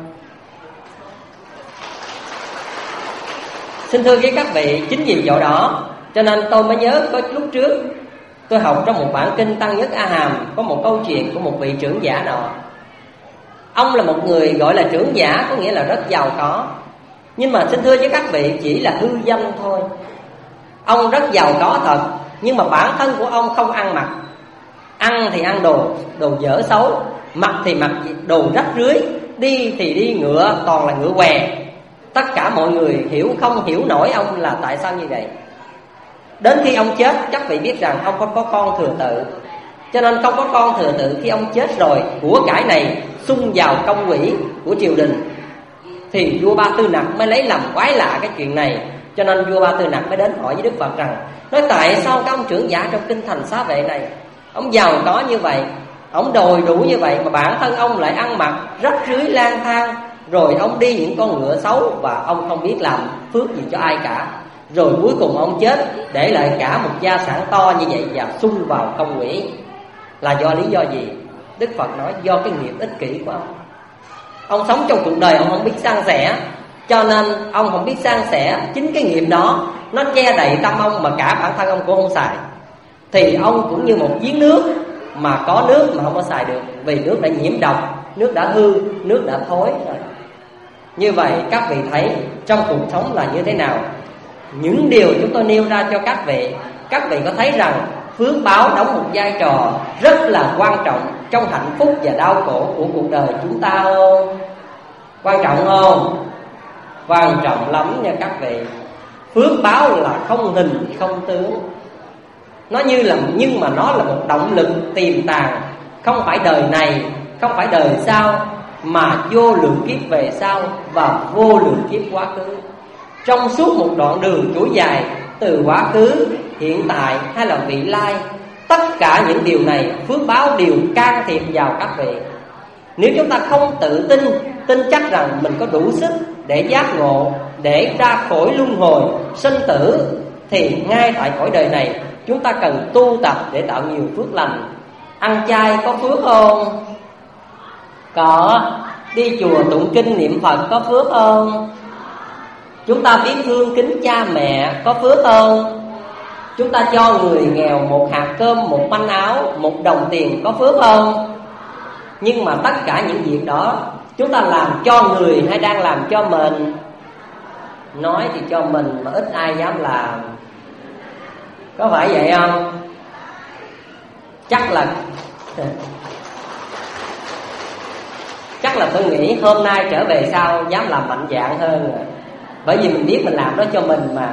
Xin thưa với các vị, chính vì chỗ đó cho nên tôi mới nhớ có lúc trước tôi học trong một bản kinh Tăng Nhất A Hàm, có một câu chuyện của một vị trưởng giả nọ. Ông là một người gọi là trưởng giả, có nghĩa là rất giàu có, nhưng mà xin thưa với các vị, chỉ là hư danh thôi. Ông rất giàu có thật, nhưng mà bản thân của ông không ăn mặc. Ăn thì ăn đồ dở xấu, mặc thì mặc đồ rách rưới, đi thì đi ngựa, toàn là ngựa què. Tất cả mọi người không hiểu nổi ông là tại sao như vậy. Đến khi ông chết, các vị biết rằng ông không có con thừa tự, cho nên không có con thừa tự. Khi ông chết rồi, của cải này xung vào công quỹ của triều đình, thì vua Ba Tư Nặc mới lấy làm quái lạ cái chuyện này. Cho nên vua Ba Tư Nặc mới đến hỏi với Đức Phật rằng, nói tại sao cái ông trưởng giả trong kinh Thành Xá Vệ này, ông giàu có như vậy, ông đồi đủ như vậy, mà bản thân ông lại ăn mặc rách rưới lang thang, rồi ông đi những con ngựa xấu, và ông không biết làm phước gì cho ai cả. Rồi cuối cùng ông chết để lại cả một gia sản to như vậy và xung vào công quỹ. Là do lý do gì? Đức Phật nói do cái nghiệp ích kỷ của ông. Ông sống trong cuộc đời ông không biết san sẻ, cho nên ông không biết san sẻ. Chính cái nghiệp đó nó che đầy tâm ông, mà cả bản thân ông cũng không xài. Thì ông cũng như một giếng nước mà có nước mà không có xài được, vì nước đã nhiễm độc, nước đã hư, nước đã thối rồi. Như vậy các vị thấy trong cuộc sống là như thế nào. Những điều chúng tôi nêu ra cho các vị có thấy rằng phước báo đóng một vai trò rất là quan trọng trong hạnh phúc và đau khổ của cuộc đời chúng ta không? Quan trọng không? Quan trọng lắm nha các vị. Phước báo là không hình không tướng, nó như là, nhưng mà nó là một động lực tiềm tàng, không phải đời này, không phải đời sau, mà vô lượng kiếp về sau và vô lượng kiếp quá khứ. Trong suốt một đoạn đường chuỗi dài, từ quá khứ, hiện tại hay là vị lai, tất cả những điều này phước báo đều can thiệp vào các vị. Nếu chúng ta không tự tin chắc rằng mình có đủ sức để giác ngộ, để ra khỏi luân hồi sinh tử, thì ngay tại cõi đời này chúng ta cần tu tập để tạo nhiều phước lành. Ăn chay có phước không? Có. đi chùa tụng kinh niệm Phật có phước không? Chúng ta biết thương kính cha mẹ có phước không? Chúng ta cho người nghèo một hạt cơm, một manh áo, một đồng tiền có phước không? Nhưng mà tất cả những việc đó chúng ta làm cho người hay đang làm cho mình? Nói thì cho mình mà ít ai dám làm. Có phải vậy không? Chắc là tôi nghĩ hôm nay trở về sau dám làm mạnh dạn hơn rồi. Bởi vì mình biết mình làm đó cho mình mà.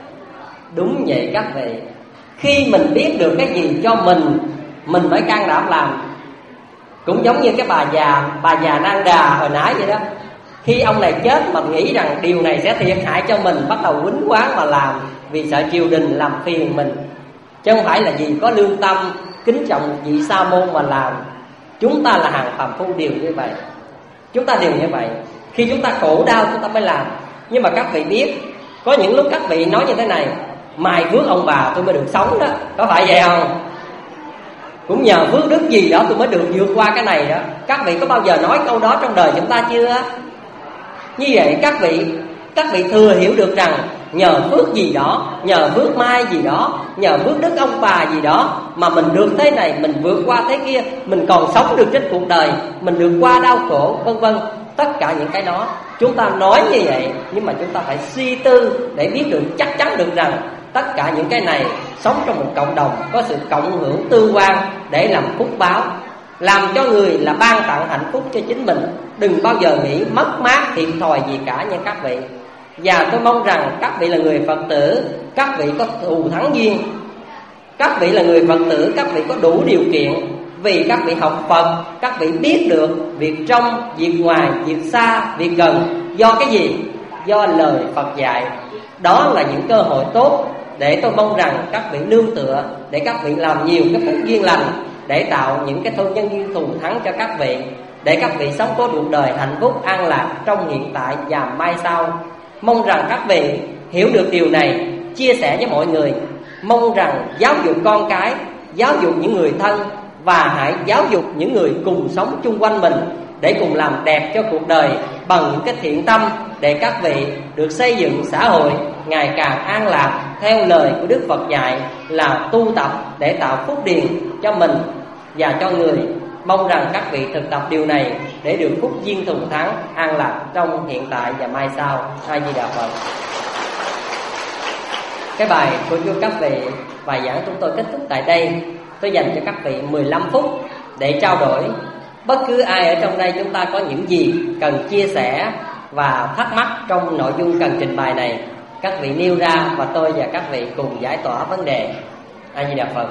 Đúng vậy các vị. Khi mình biết được cái gì cho mình mới can đảm làm. Cũng giống như cái bà già Nang Đà hồi nãy vậy đó. Khi ông này chết mà nghĩ rằng điều này sẽ thiệt hại cho mình, bắt đầu quýnh quán mà làm, vì sợ triều đình làm phiền mình, chứ không phải là vì có lương tâm kính trọng một vị sa môn mà làm. Chúng ta là hàng phàm phu đều như vậy. Chúng ta đều như vậy. Khi chúng ta khổ đau chúng ta mới làm. Nhưng mà các vị biết, có những lúc các vị nói như thế này: mai phước ông bà tôi mới được sống đó. Có phải vậy không? Cũng nhờ phước đức gì đó tôi mới được vượt qua cái này đó. Các vị có bao giờ nói câu đó trong đời chúng ta chưa? Như vậy các vị thừa hiểu được rằng nhờ phước gì đó, nhờ phước mai gì đó, nhờ phước đức ông bà gì đó mà mình được thế này, mình vượt qua thế kia, mình còn sống được trên cuộc đời, mình được qua đau khổ, vân vân. Tất cả những cái đó chúng ta nói như vậy, nhưng mà chúng ta phải suy tư để biết được, chắc chắn được rằng tất cả những cái này sống trong một cộng đồng, có sự cộng hưởng tương quan để làm phúc báo. Làm cho người là ban tặng hạnh phúc cho chính mình. Đừng bao giờ nghĩ mất mát thiệt thòi gì cả nha các vị. Và tôi mong rằng các vị là người Phật tử, các vị có thù thắng duyên, các vị là người Phật tử, các vị có đủ điều kiện. Vì các vị học Phật, các vị biết được việc trong, việc ngoài, việc xa, việc gần. Do cái gì? Do lời Phật dạy. Đó là những cơ hội tốt để tôi mong rằng các vị nương tựa, để các vị làm nhiều cái phúc duyên lành, để tạo những cái nhân duyên thù thắng cho các vị, để các vị sống có cuộc đời hạnh phúc an lạc trong hiện tại và mai sau. Mong rằng các vị hiểu được điều này, chia sẻ với mọi người. Mong rằng giáo dục con cái, giáo dục những người thân, và hãy giáo dục những người cùng sống chung quanh mình, để cùng làm đẹp cho cuộc đời bằng những cái thiện tâm, để các vị được xây dựng xã hội ngày càng an lạc theo lời của Đức Phật dạy là tu tập để tạo phúc điền cho mình và cho người. Mong rằng các vị thực tập điều này để được phúc duyên thù thắng an lạc trong hiện tại và mai sau. A Di Đà Phật. Cái bài của chú các vị, bài giảng chúng tôi kết thúc tại đây. Tôi dành cho các vị 15 phút để trao đổi. Bất cứ ai ở trong đây chúng ta có những gì cần chia sẻ và thắc mắc trong nội dung cần trình bày này, các vị nêu ra và tôi và các vị cùng giải tỏa vấn đề. A Di Đà Phật.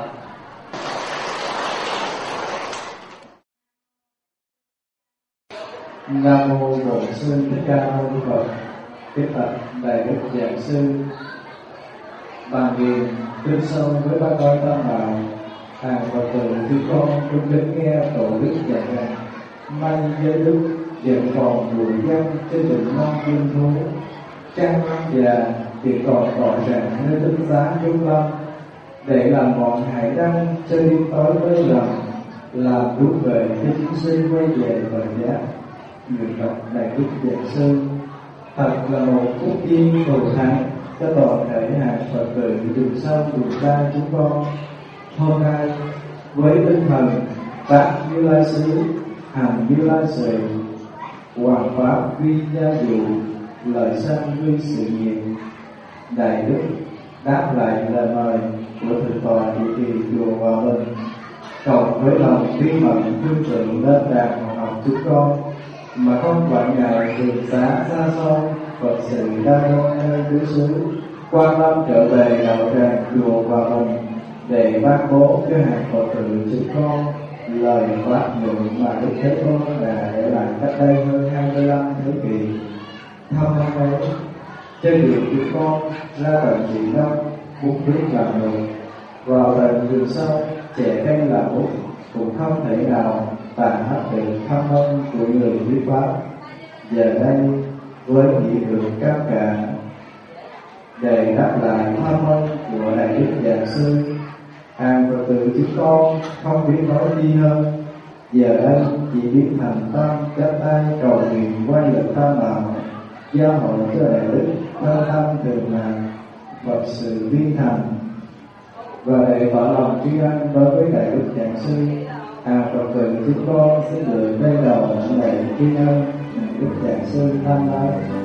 Nam mô Bổn Sư Thích Ca Mâu Ni Phật. Kính bạch đại đức giảng sư, bàn quyền tương sâu với ba con tam bảo, hàng Phật tử chúng con cung kính nghe tổ đức dạy rằng: mang giới đức dẹp phòng bụi dân trên đường non kiên thú, trang năm già thì còn tỏ ràng nơi tinh giá dung lâm, để làm bọn hại đăng cho đêm tối với lòng, làm đúng về cho chúng sinh quay về bờ giác. Người đọc đại đức giảng sư, thật là một phúc duyên thù thắng cho toàn thể hàng Phật tử đường sông đường xa chúng con. Hôm nay với tinh thần tác Như Lai xứ, hành Như Lai sự, hoàng pháp quy gia dụ, lời sanh quy sự nghiệp, đại đức đáp lại lời mời của thượng tọa trụ trì chùa Hòa Bình, cộng với lòng bí mật tương tự lên đàn học chúng con, mà không quản ngại đường xá xa xôi, Phật sự đa đoan nơi tứ xứ, quan tâm trở về đạo tràng chùa Hòa Bình để ban bố cho hàng Phật tử chúng con lời pháp luận mà Đức Thế Tôn đã để lại cách đây hơn 25 thế kỷ. Thăm năm ấy, trên đường chúng con ra tận Việt Nam, mục đích làm người, vào tận đường sâu, trẻ em là bút, cũng không thể nào tàn hết được thăm ân của người thuyết pháp. Giờ đây với nghị lượng cao cả để đáp lại thăm ân của đại đức giảng sư, hàng Phật tử chúng con không biết nói gì hơn, Giờ đây chỉ biết thành tâm chắp tay cầu nguyện quay lực tam bảo, gia hộ cho đại đức thơ thâm thường lạc, Phật sự vi thành, và để tỏ lòng tri ân đối với đại đức giảng sư. Phật tử chúng con xin gửi tay đầu lạy tri ân đại đức giảng sư Tham Lai.